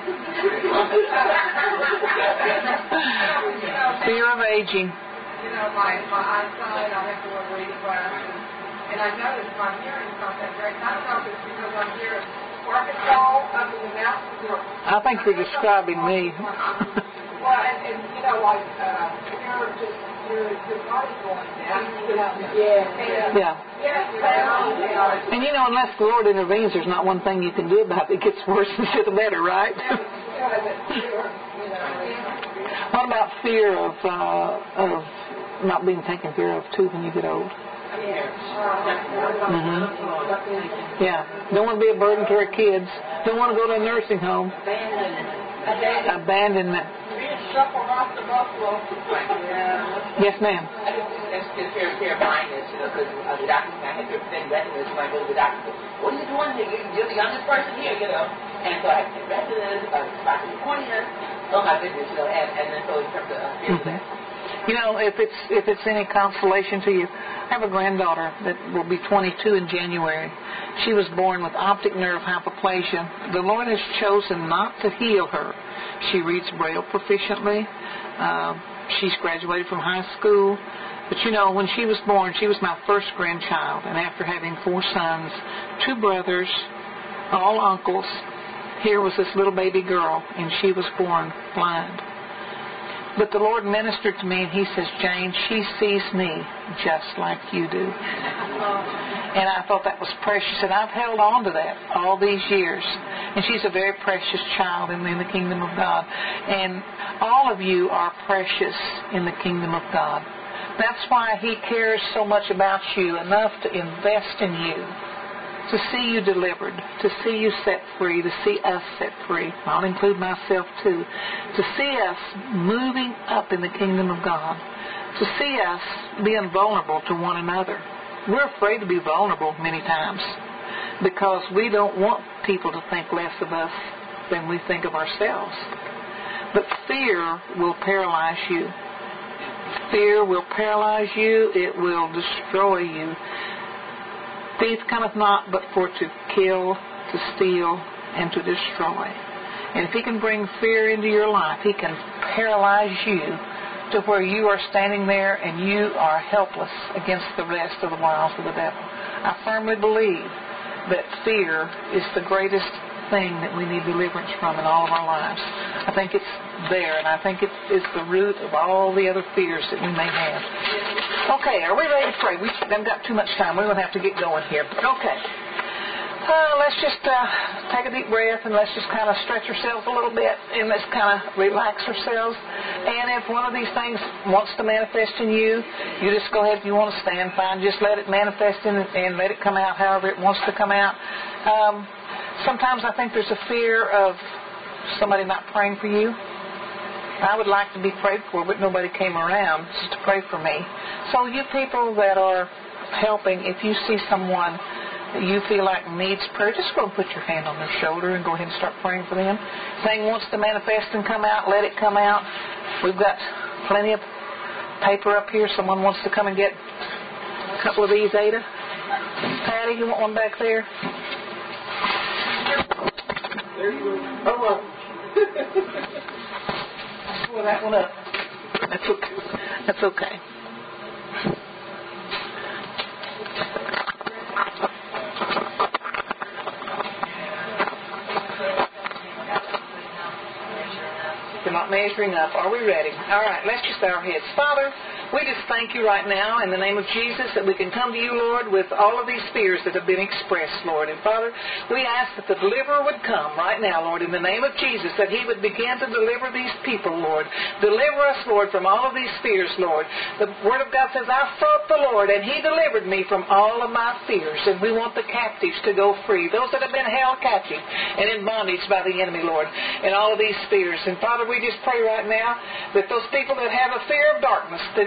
Fear of aging. You know, my, my eyesight, I have to wear reading glasses. And I notice my hearing's not that great. I don't know if it's because I'm here in Arkansas, up in the mountains, or... I think you're describing me. Well, and, and you know, like, uh, you're just, your, your body's going down. Yeah. Yeah. Yeah. And you know, unless the Lord intervenes, there's not one thing you can do about it. It gets worse instead of better, right? What about fear of uh, of not being taken care of too when you get old? Mm-hmm. Yeah. Don't want to be a burden to our kids. Don't want to go to a nursing home. Abandonment. Being shuffled off the buffalo. Yes, ma'am. That's just fear, fear of blindness, you know, because uh, the doctor, I have fear of thin retinas when I go to the doctor. What are you doing here? You're, you're the youngest person here, you know. And so I have thin retinas, uh, spotted cornea. Oh my goodness, you know. And, and then so in terms of uh, fear Mm-hmm. of that. You know, if it's if it's any consolation to you, I have a granddaughter that will be twenty-two in January. She was born with optic nerve hypoplasia. The Lord has chosen not to heal her. She reads Braille proficiently. Uh, she's graduated from high school. But you know, when she was born, she was my first grandchild. And after having four sons, two brothers, all uncles, here was this little baby girl, and she was born blind. But the Lord ministered to me, and He says, Jane, she sees me just like you do. And I thought that was precious, and I've held on to that all these years. And she's a very precious child in, in the kingdom of God. And all of you are precious in the kingdom of God. That's why He cares so much about you, enough to invest in you, to see you delivered, to see you set free, to see us set free. I'll include myself too. To see us moving up in the kingdom of God. To see us being vulnerable to one another. We're afraid to be vulnerable many times because we don't want people to think less of us than we think of ourselves. But fear will paralyze you. Fear will paralyze you. It will destroy you. Thief cometh not but for to kill, to steal, and to destroy. And if he can bring fear into your life, he can paralyze you to where you are standing there and you are helpless against the rest of the wiles of the devil. I firmly believe that fear is the greatest thing that we need deliverance from in all of our lives. I think it's there, and I think it is the root of all the other fears that we may have. Okay, are we ready to pray? We haven't got too much time. We're going to have to get going here. Okay. Uh, let's just uh, take a deep breath, and let's just kind of stretch ourselves a little bit, and let's kind of relax ourselves. And if one of these things wants to manifest in you, you just go ahead. If you want to stand, fine. Just let it manifest in and let it come out however it wants to come out. Um, sometimes I think there's a fear of somebody not praying for you. I would like to be prayed for, but nobody came around just to pray for me. So you people that are helping, if you see someone that you feel like needs prayer, just go and put your hand on their shoulder and go ahead and start praying for them. Thing wants to manifest and come out, let it come out. We've got plenty of paper up here. Someone wants to come and get a couple of these, Ada. Patty, you want one back there? There you go. Oh, well. Pull that one up. That's okay. That's okay. We're not measuring up. Are we ready? All right, let's just bow our heads. Father, we just thank you right now in the name of Jesus that we can come to you, Lord, with all of these fears that have been expressed, Lord. And Father, we ask that the deliverer would come right now, Lord, in the name of Jesus, that he would begin to deliver these people, Lord. Deliver us, Lord, from all of these fears, Lord. The Word of God says, I sought the Lord, and he delivered me from all of my fears. And we want the captives to go free, those that have been held captive and in bondage by the enemy, Lord, and all of these fears. And Father, we just pray right now that those people that have a fear of darkness, they would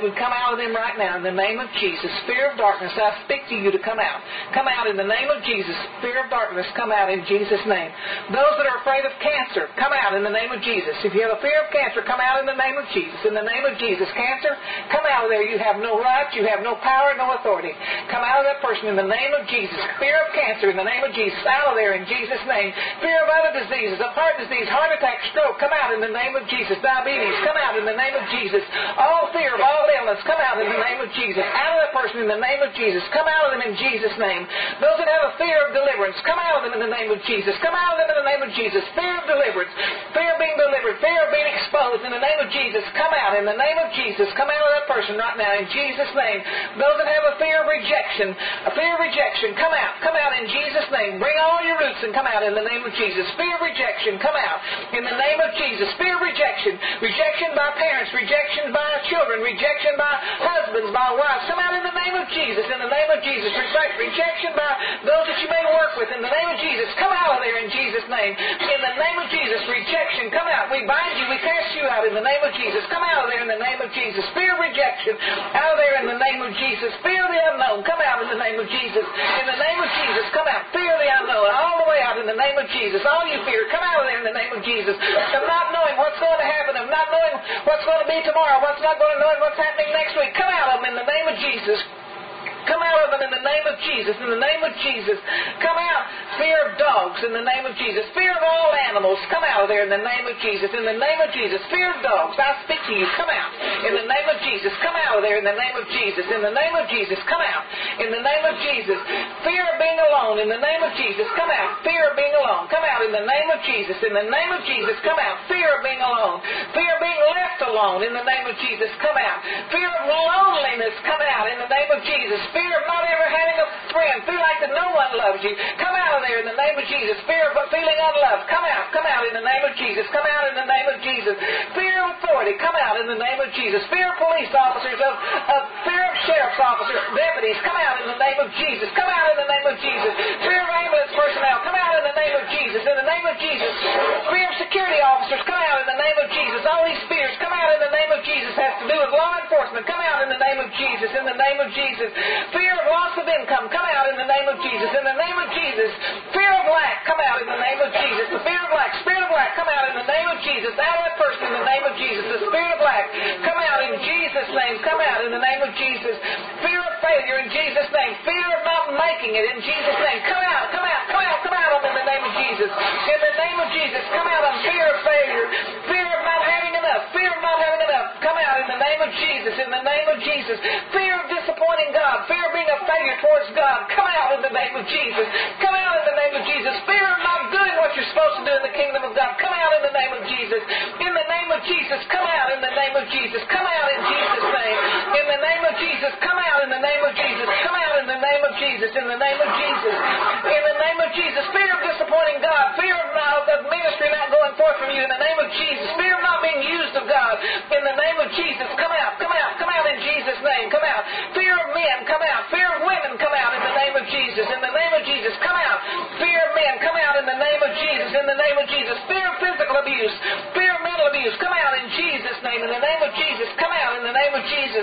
we come out of them right now in the name of Jesus. Fear of darkness, I speak to you to come out. Come out in the name of Jesus. Fear of darkness, come out in Jesus' name. Those that are afraid of cancer, come out in the name of Jesus. If you have a fear of cancer, come out in the name of Jesus. In the name of Jesus. Cancer, come out of there. You have no right, you have no power, no authority. Come out of that person in the name of Jesus. Fear of cancer in the name of Jesus. Out of there in Jesus' name. Fear of other diseases, of heart disease, heart attack, stroke, come out in the name of Jesus. Diabetes, come out in the name of Jesus. All fear of all illness, come out in the name of Jesus. Out of that person in the name of Jesus. Come out of them in Jesus' name. Those that have a fear of deliverance, come out of them in the name of Jesus. Come out of them in the name of Jesus. Fear of deliverance, fear of being delivered, fear of being exposed in the name of Jesus. Come out in the name of Jesus. Come out of that person right now in Jesus' name. Those that have a fear of rejection, a fear of rejection, come out. Come out in Jesus' name. Bring all your roots and come out in the name of Jesus. Fear of rejection, come out in the name of Jesus. Fear of rejection, rejection by parents, rejection by children, rejection by husbands, by wives, come out in the name of Jesus. In the name of Jesus. Rejection by those that you may work with, in the name of Jesus. Come out of there in Jesus' name. In the name of Jesus. Rejection, come out. We bind you, we cast you out in the name of Jesus. Come out of there in the name of Jesus. Fear of rejection, out of there in the name of Jesus. Fear of the unknown, come out in the name of Jesus. In the name of Jesus, come out. Fear of the unknown, all the way out in the name of Jesus. All you fear, come out of there in the name of Jesus. Of not knowing what's going to happen, of not knowing what's going to be tomorrow, what's not going to know what's happening next week, come out of them in the name of Jesus. Come out of them in the name of Jesus. In the name of Jesus. Come out. Fear of dogs in the name of Jesus. Fear of all animals. Come out of there in the name of Jesus. In the name of Jesus. Fear of dogs. I speak to you. Come out. In the name of Jesus. Come out of there in the name of Jesus. In the name of Jesus. Come out. In the name of Jesus. Fear of being alone. In the name of Jesus. Come out. Fear of being alone. Come out in the name of Jesus. In the name of Jesus. Come out. Fear of being alone. Fear of being left alone. In the name of Jesus. Come out. Fear of loneliness. Come out in the name of Jesus. Fear of not ever having a friend. Feel like that no one loves you. Come out of there in the name of Jesus. Fear of feeling unloved. Come out. Come out in the name of Jesus. Come out in the name of Jesus. Fear of authority. Come out in the name of Jesus. Fear of police officers. Of, of fear of sheriff's officers. Deputies. Come out in the name of Jesus. Come out in the name of Jesus. Fear of ambulance personnel. Come out in the name of Jesus. In the name of Jesus. Fear of security officers. Come out in the name of Jesus. All these fears. Come out in the name of Jesus. Has to do with law enforcement. Come out in the name of Jesus. In the name of Jesus. Fear of loss of income, come out in the name of Jesus. In the name of Jesus. Fear of lack, come out in the name of Jesus. The fear of lack, spirit of lack, come out in the name of Jesus. Out of that person in the name of Jesus. The spirit of lack, come out in Jesus' name. Come out in the name of Jesus. Fear of failure in Jesus' name. Fear of not making it in Jesus' name. Come out, come out, come out, come out of them in the name of Jesus. In the name of Jesus, come out of fear of failure. Fear of not having enough. Fear of not having enough. Come out in the name of Jesus. In the name of Jesus. Fear of disappointing God. Fear of being a failure towards God. Come out in the name of Jesus. Come out in the name of Jesus. Fear of not doing what you're supposed to do in the kingdom of God. Come out in the name of Jesus. In the name of Jesus. Come out in the name of Jesus. Come out in Jesus' name. In the name of Jesus. Come out in the name of Jesus. Come out in the name of Jesus. In the name of Jesus. In the name of Jesus. Fear of disappointing God. Fear of not, of ministry not going forth from you. In the name of Jesus. Fear of not being used of God. In the name of Jesus. Come out. Come out. Come out in Jesus' name. Come out. Fear of men. Come out. Fear of women. Come out in the name of Jesus. In the name of Jesus. Come out. Fear of men. Come out in the name of Jesus. In the name of Jesus. Fear of physical abuse. Fear of mental abuse. Come out in Jesus' name. In the name of Jesus. Come out in the name of Jesus.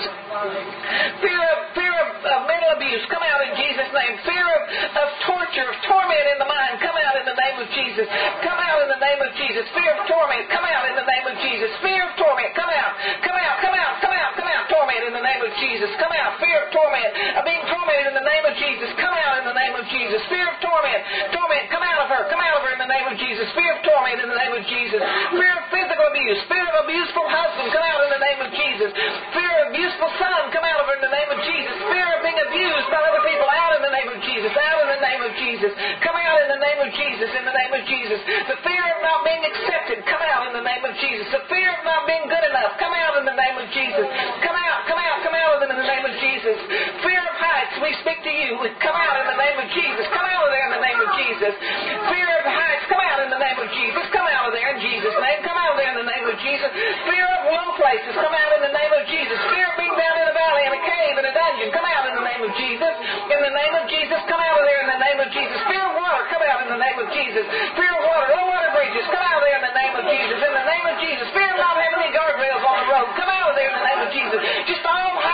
Fear of fear of, of mental abuse. Come out in Jesus' name. Fear of, of torture, of torment in the mind. Come out in the name of Jesus. Come out in the name of Jesus. Fear of torment. Come out in the name of Jesus. Fear of torment. Come out. Come out. Come out. Come out. Come out. Torment in the name of Jesus. Come out. Fear of torment. Of being tormented in the name of Jesus. Come out in the name of Jesus. Fear of torment. Torment. Come out of her. Come out of her in the name of Jesus. Fear of torment in the name of Jesus. Fear of physical abuse. Fear of abuseful husband. Come out in the name of Jesus. Fear of abuseful son. Come out of her in the name of Jesus. Fear of being abused by other people. Out in the name of Jesus. Out in the name of Jesus. Come out in the name of Jesus. In the name of Jesus. The fear of not being accepted. Come out in the name of Jesus. The fear of not being good enough. Come out in the name of Jesus. Come out. Come out. Come out in the name of Jesus. Fear of heights. We speak to you. Come out in the name of Jesus. Come out of there in the name of Jesus. Fear of heights. Come out in the name of Jesus. Come out of there in Jesus' name. Come out of there in the name of Jesus. Fear of low places. Come out in the name of Jesus. Fear of being down in a valley, in a cave, in a dungeon. Come out in the name of Jesus. In the name of Jesus. Come out of there in the name of Jesus. Fear of water. Come out in the name of Jesus. Fear of water. Low water bridges. Come out of there in the name of Jesus. In the name of Jesus. Fear of not having any guardrails on the road. Come out of there in the name of Jesus. Just all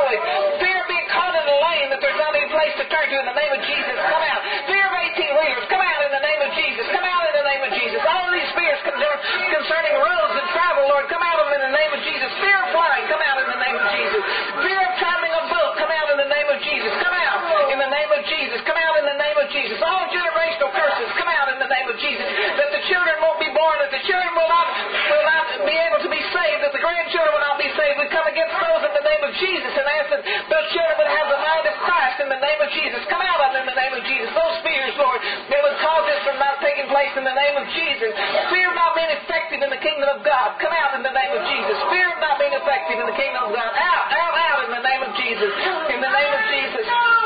claustrophobic. Fear of being caught in a lane that there's not any place to turn to in the name of Jesus. Come out. Fear of eighteen-wheelers. Come out in the name of Jesus. Come out in the name of Jesus. All of these fears concerning roads and travel, Lord, come out of them in the name of Jesus. Fear of flying, come out in the name of Jesus. Fear of traveling on boat, come out in the name of Jesus. Come out in the name of Jesus. Come out in the name of Jesus. All generational curses, come out in the name of Jesus. That the children won't be born, that the children will not will not be able to be saved, that the grandchildren will not be saved. We come against those in the name of Jesus and ask that those children would have the mind of Christ in the name of Jesus. Come out of them in the name of Jesus. Those fears, Lord, that would cause this from not taking place in the name of Jesus. Fear of not being effective in the kingdom of God. Come out in the name of Jesus. Fear of not being effective in the kingdom of God. Out, out, out in the name of Jesus. In the name of Jesus.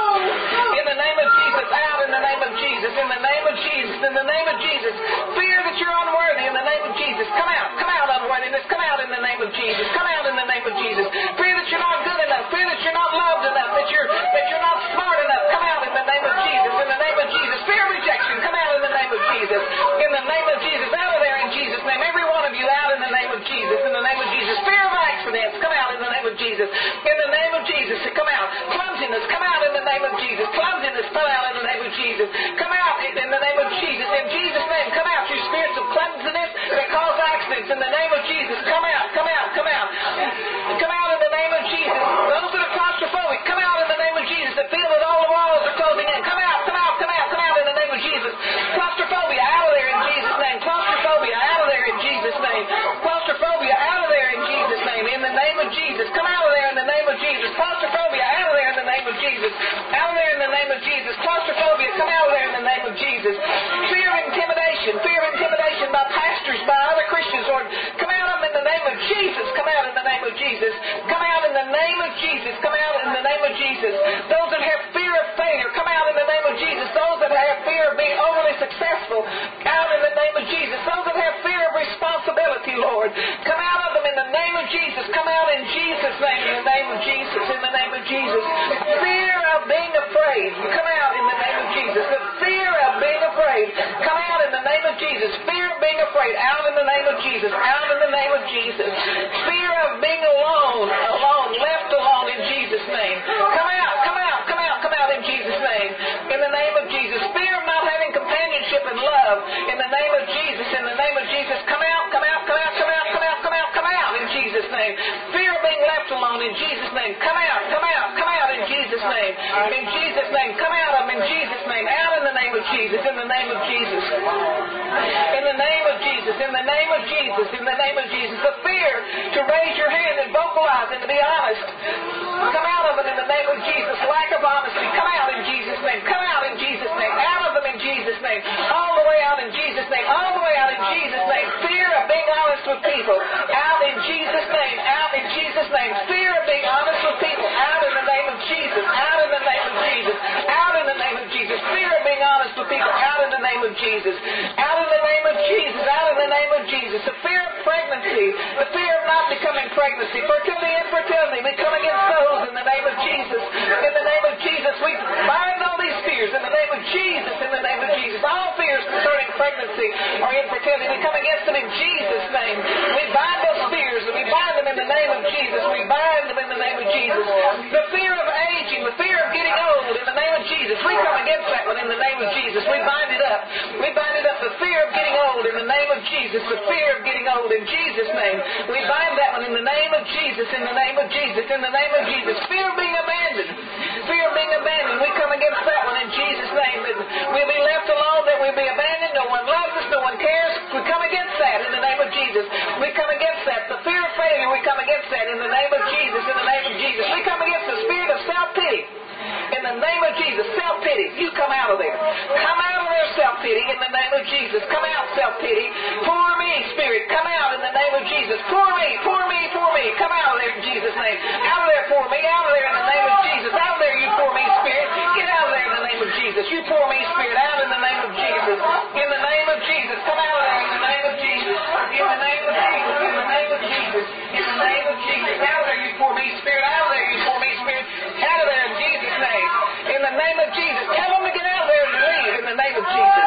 In the name of Jesus. Out in the name of Jesus. In the name of Jesus. In the name of Jesus. Fear that you're unworthy in the name of Jesus. Come out. Come out, unworthiness. Come out in the name of Jesus. Come out in the name of Jesus. Fear that you're not good enough. Fear that you're not loved enough. That you're that you're not smart enough. Come out in the name of Jesus. In the name of Jesus. Fear of rejection. Come out in the name of Jesus. In the name of Jesus. Out of there in Jesus' name. Every one of you out in the name of Jesus. In the name of Jesus. Fear of accidents. Come out in the name of Jesus. In the name of Jesus. Come out. Clumsiness. Come out in the name of Jesus. Clumsiness. Come out in the name of Jesus. Come out in the name of Jesus. In Jesus' name. Come out. You spirits of clumsiness that cause accidents. In the name of Jesus. Come out. Come out. Come out. Come out in the name of Jesus. Those that are claustrophobic. Come out in the name of Jesus. That feel that all the walls are closing in. Come out. Come out. Come out. Come out in the name of Jesus. Claustrophobia out of there in Jesus' name. Claustrophobia out of there in Jesus' name. Claustrophobia out of there in Jesus' name. In the name of Jesus. Come out of there in the name of Jesus. Claustrophobia out of there in the name of Jesus. Out of there in the name of Jesus. Claustrophobia, come out of there in the name of Jesus. Fear of intimidation. Fear of intimidation by pastors, by other Christians, Lord. Come out of them in the name of Jesus. Come out in the name of Jesus. Come out in the name of Jesus. Come out in the name of Jesus. Those that have fear of failure, come out in the name of Jesus. Those that have fear of being overly successful, out in the name of Jesus. Those that have fear of responsibility, Lord, come out of them in the name of Jesus. Come out in Jesus' name, in the name of Jesus, in the name of Jesus. Fear of being afraid, come out in the name of Jesus. The fear of being afraid, come out in the name of Jesus. Fear of being afraid, out in the name of Jesus. Out in the name of Jesus. Fear of being alone, alone, left alone in Jesus' name. Come out, come out, come out, come out in Jesus' name. In the name of Jesus. Fear of not having companionship and love. In the name of Jesus, in the name of Jesus. Come out, come out, come out, come out, come out, come out, come out in Jesus' name. Fear of being left alone in Jesus' name. Come out, come out, come out in Jesus' name. In Jesus' name. Come out of them in Jesus' name. Out in the name of Jesus. In the name of Jesus. In the name of Jesus. In the name of Jesus. In the name of Jesus. The fear to raise your hand and vocalize and to be honest. Come out of it in the name of Jesus. Lack of honesty. Come out in Jesus' name. Come out in Jesus' name. Out of them in Jesus' name. All the way out in Jesus' name. All the way out in Jesus' name. Fear of being honest with people. Out in Jesus' name. Out in Jesus' name. Fear of being honest with people. Out in the name of Jesus. Out in the name of Jesus. Out in the name of Jesus. Fear of being honest with people. Out in the name of Jesus. Out in the name of Jesus. Out in the name of Jesus. The fear of pregnancy. The fear of not becoming pregnancy. Fertility, infertility. We come against those in the name of Jesus. In the name of Jesus. We bind all these fears in the name of Jesus. In the name of Jesus. All fears concerning pregnancy or infertility. We come against them in Jesus' name. We bind those fears and we bind them in the name of Jesus. We bind them in the name of Jesus. The fear of aging. The fear of getting old in the name of Jesus. We come against that one in the name of Jesus. We bind it up. We bind it up. The fear of getting old in the name of Jesus. The fear of getting old in Jesus' name. We bind that one in the name of Jesus. In the name of Jesus. In the name of Jesus. Fear of being abandoned. Fear of being abandoned. We come against that one in Jesus' name. That we'll be left alone. That we'll be abandoned. No one loves us. No one cares. We come against that in the name of Jesus. We come against that. The fear of failure. We come against that in the name of Jesus. In the name of Jesus. We come against the spirit of self-pity. In the name of Jesus, self-pity, you come out of there. Come out of there, self-pity, in the name of Jesus. Come out, self-pity. Poor me, spirit, come out in the name of Jesus. Poor me, poor me, poor me. Come out of there in Jesus' name. Out of there, poor me. Out of there in the name of Jesus. Out of there, you poor me, spirit. Get out of there in the name of Jesus. You poor me, spirit, out in the name of Jesus. In the name of Jesus. Come out of there in the name of Jesus. In the name of Jesus. In the name of Jesus. In the name of Jesus. Out of there, you poor me, spirit. Out of there, you poor me, spirit. Out of there in Jesus' name. In the name of Jesus. Tell them to get out of there and leave in the name of Jesus.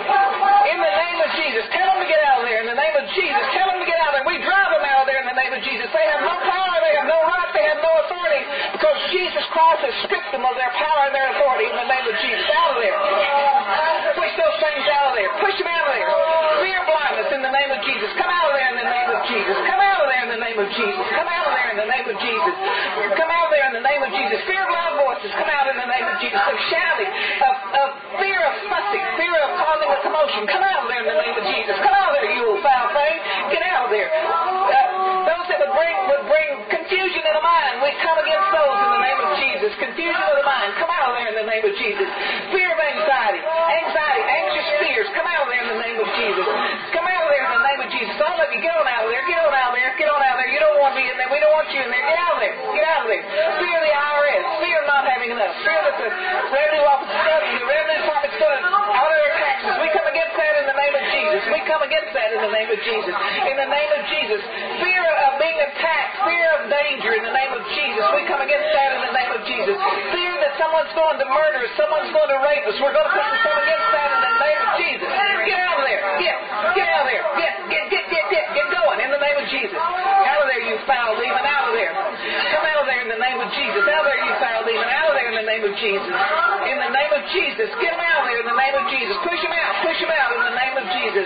In the name of Jesus. Tell them to get out of there in the name of Jesus. Tell them to get out of there. We drive them out of there in the name of Jesus. They have no power. They have no right. They have no authority because Jesus Christ has stripped them of their power and their authority in the name of Jesus. Out of there. Push those things out of there. Push them out of there. Fear blindness in the name of Jesus. Come out of there in the name of Jesus. Come out of there in the name of Jesus. Come out of there in the name of Jesus. Come out of there in the name of Jesus. Fear of loud voices. Come out in the name of Jesus. Of shouting. Of, of fear of fussing. Fear of causing a commotion. Come out of there in the name of Jesus. Come out of there, you old foul thing. Get out of there. Uh, those that would bring would bring confusion in the mind, we come against those in the name of Jesus. Confusion of the mind. Come out of there in the name of Jesus. Fear of anxiety. Anxiety. Anxious fears. Come out of there in the name of Jesus. Come out of there in the name of Jesus. All of you, get on out of there. Get on out of there. Get on out of there. You don't want to be in there. We don't want you in there. Get out of there. Get out of there. Fear of the I R S. Fear of not having enough. Fear that the revenue office, the revenue department's going to audit our taxes. We come against that in the name of Jesus. We come against that in the name of Jesus. In the name of Jesus. Fear of being attacked. Fear of danger in the name of Jesus. We come against that in the name of Jesus. Fear that someone's going to murder us. Someone's going to rape us. We're going to come against that in the name of Jesus. Get out of there. Get. Get out of there. Get. Get. Get. Get. Get. Get going in the name of Jesus. Out of there, you foul demon. Out of there. Come out of there in the name of Jesus. Out of there, you foul demon. Out of there in the name of Jesus. In the name of Jesus. Get them out of there in the name of Jesus. Push them out. Push them out in the name of Jesus.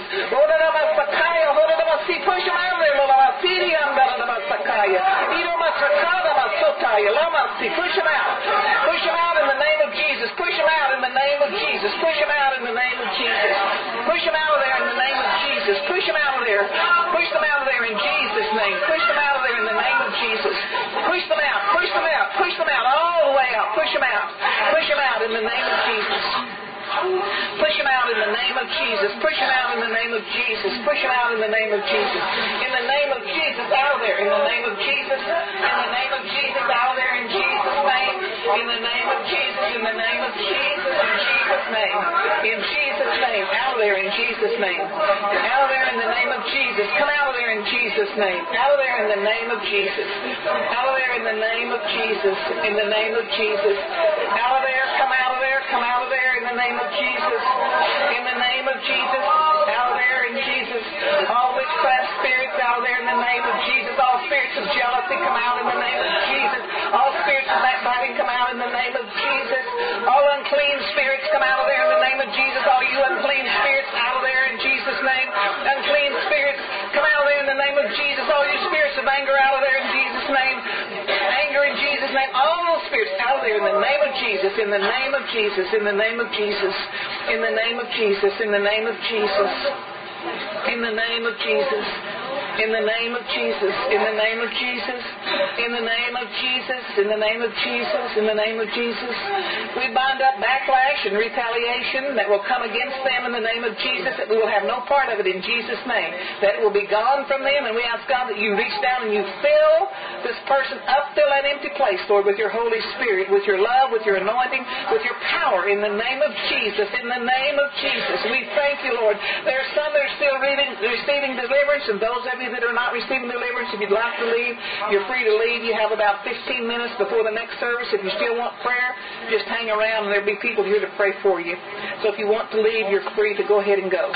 Push them out of there. Push them out. Push them out in the name of Jesus. Push them out in the name of Jesus. Push them out in the name of Jesus. Push them out of there in the name of Jesus. Push them out of there. Push them out of there in Jesus' name. Push them out of there in the name of Jesus. Push them out. Push them out. Push them out all the way out. Push them out. Push them out in the name of Jesus. Push them out in the name of Jesus. Push them out in the name of Jesus. Push them out in the name of Jesus. In the name of Jesus, out of there. In the name of Jesus. In the name of Jesus, out of there in Jesus' name. In the name of Jesus. In the name of Jesus. In Jesus' name. In Jesus' name. Out of there in Jesus' name. Out of there in the name of Jesus. Come out of there in Jesus' name. Out of there in the name of Jesus. Out of there in the name of Jesus. In the name of Jesus. Out of there. Come out of there. Come out of there in the name of Jesus. In the name of Jesus. Out of there in Jesus. All witchcraft spirits out of there in the name of Jesus. All spirits of jealousy come out in the name of Jesus. All spirits of backbiting come out in the name of Jesus. All unclean spirits come out of there in the name of Jesus. All you unclean spirits out of there in Jesus' name. Unclean spirits come out of there in the name of Jesus. All you spirits of anger out of there in Jesus' name. Anger in Jesus' name. All those spirits out of there in the name of Jesus. In the name of Jesus. In the name of Jesus. In the name of Jesus. In the name of Jesus. In the name of Jesus. In the name of Jesus. In the name of Jesus. In the name of Jesus. In the name of Jesus. In the name of Jesus. We bind up backlash and retaliation that will come against them in the name of Jesus, that we will have no part of it in Jesus' name. That it will be gone from them, and we ask God that you reach down and you fill this person up, fill that empty place, Lord, with your Holy Spirit, with your love, with your anointing, with your power in the name of Jesus. In the name of Jesus. We thank you, Lord. There are some that are still reading, receiving deliverance, and those of you that are not receiving deliverance, if you'd like to leave, you're free to leave. You have about fifteen minutes before the next service. If you still want prayer, just hang around and there'll be people here to pray for you. So if you want to leave, you're free to go ahead and go.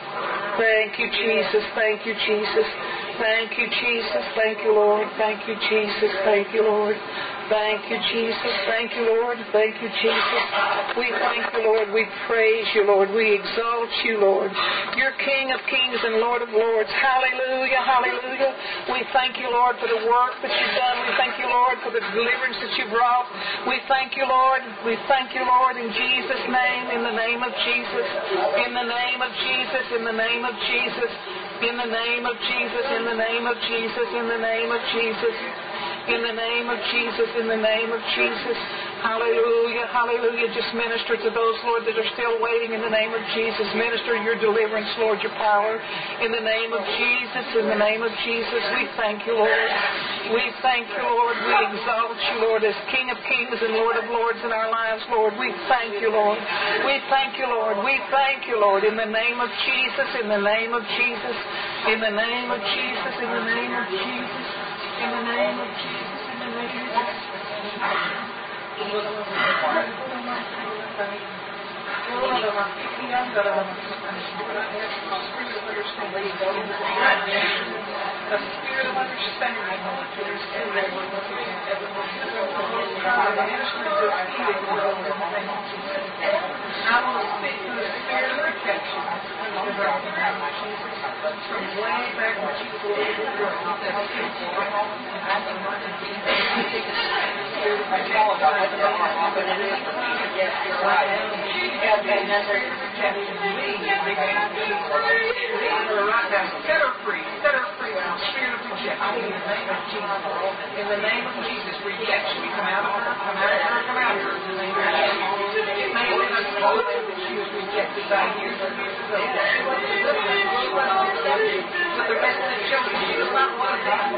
Thank you, Jesus. Thank you, Jesus. Thank you, Jesus. Thank you, Lord. Thank you, Jesus. Thank you, Lord. Thank you, Jesus. Thank you, Lord. Thank you, Jesus. We thank you, Lord. We praise you, Lord. We exalt you, Lord. You're King of kings and Lord of lords. Hallelujah. Hallelujah. We thank you, Lord, for the work that you've done. We thank you, Lord, for the deliverance that you brought. We thank you, Lord. We thank you, Lord, in Jesus' name, in the name of Jesus. In the name of Jesus. In the name of Jesus. In the name of Jesus. In the name of Jesus. In the name of Jesus. In the name of Jesus, in the name of Jesus. Hallelujah, hallelujah. Just minister to those, Lord, that are still waiting in the name of Jesus. Minister your deliverance, Lord, your power. In the name of Jesus, in the name of Jesus, we thank you, Lord. We thank you, Lord. We exalt you, Lord, as King of kings and Lord of lords in our lives, Lord. We thank you, Lord. We thank you, Lord. We thank you, Lord, in the name of Jesus, in the name of Jesus, in the name of Jesus, in the name of Jesus. In the name of Jesus, in the name of Jesus. The spirit of understanding, Lord, to understand that one more thing. God, the ministry of this healing, Lord, in the name of Jesus. I want to speak to the spirit of rejection over our Jesus. From way back when she was a little girl, that spirit of right now, set her free, set her free from the spirit of rejection in the name of Jesus. In the name of Jesus, rejection, come out of her, come out of her, come out of her, in the name of Jesus. It may have been a slow that she was rejected by years and years ago. She wasn't good enough, she wasn't accepted, but the rest of the children, she was not one of them.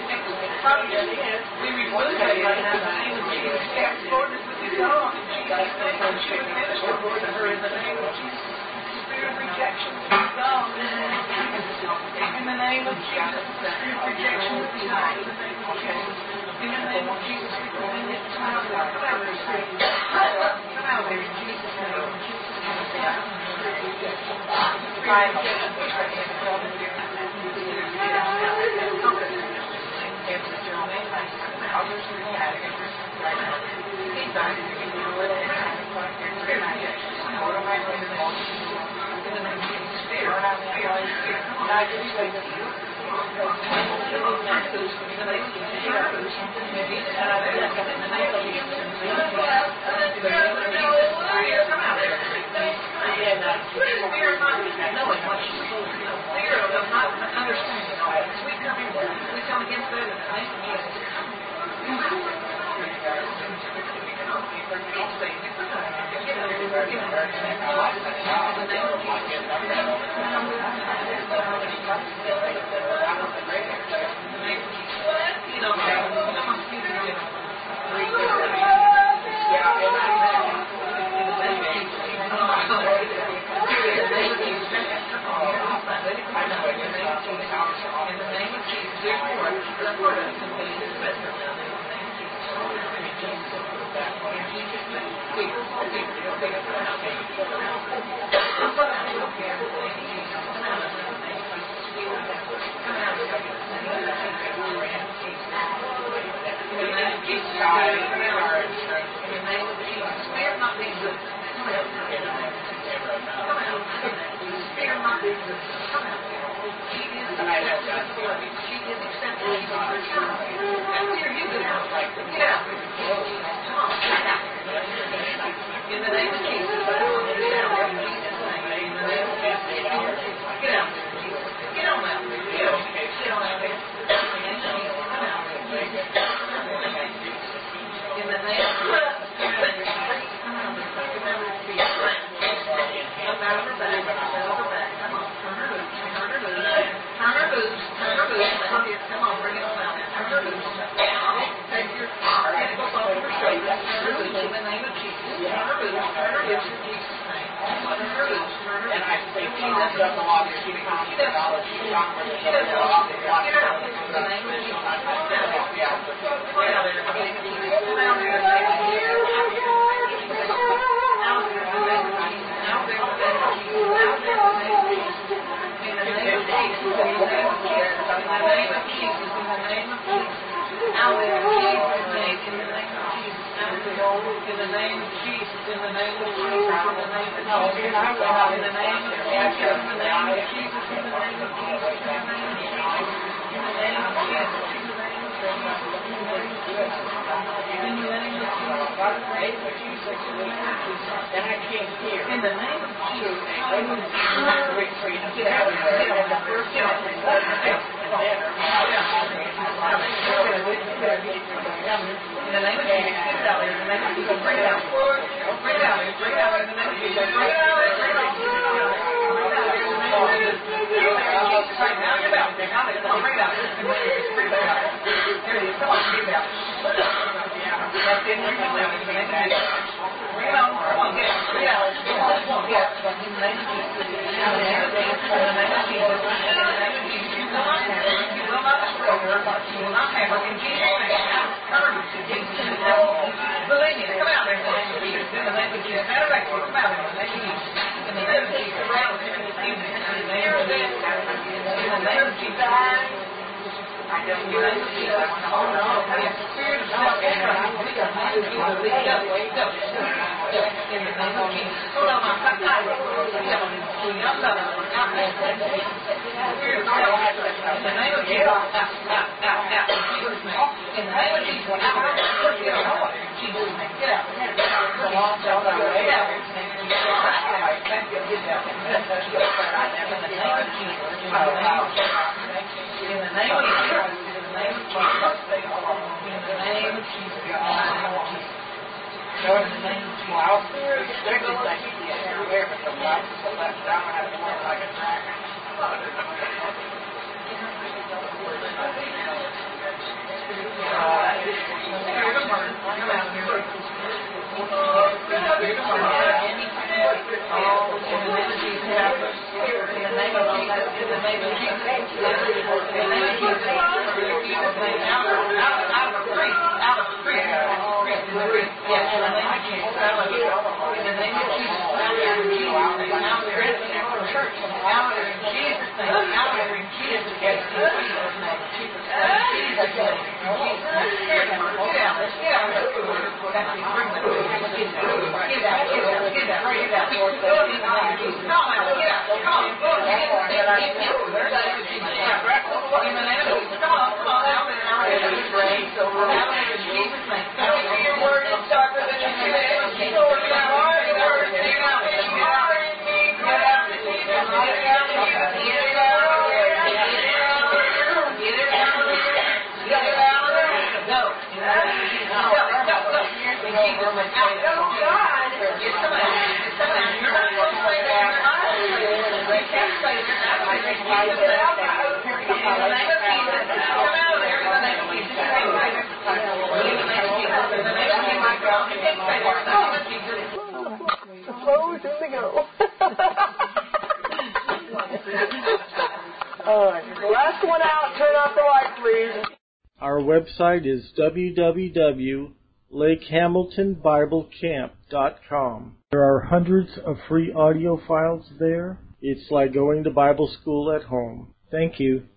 We remove that right now in the name of Jesus. Cast forwardness with you gone in Jesus' name. And she would minister, Lord, to her in the name of Jesus. Spirit of rejection will be gone in the name of Jesus. In the name of Jesus, the spirit of rejection will be gone in the name of Jesus. In the name of Jesus, we command it to come out there. Come out there, Spirit. Come out there in Jesus' name. In Jesus' name. Spirit of rejection. Spirit of rejection. Push that hand down in there. Get out now. Come on. Every Joe may like others who have every right now. He's not even going to let it happen. Spirit of rejection. What am I going to do? In the name of Jesus. Spirit. Spirit. Spirit. Come on. I give you a deal. Our website is w w w dot lake hamilton bible camp dot com. There are hundreds of free audio files there. It's like going to Bible school at home. Thank you.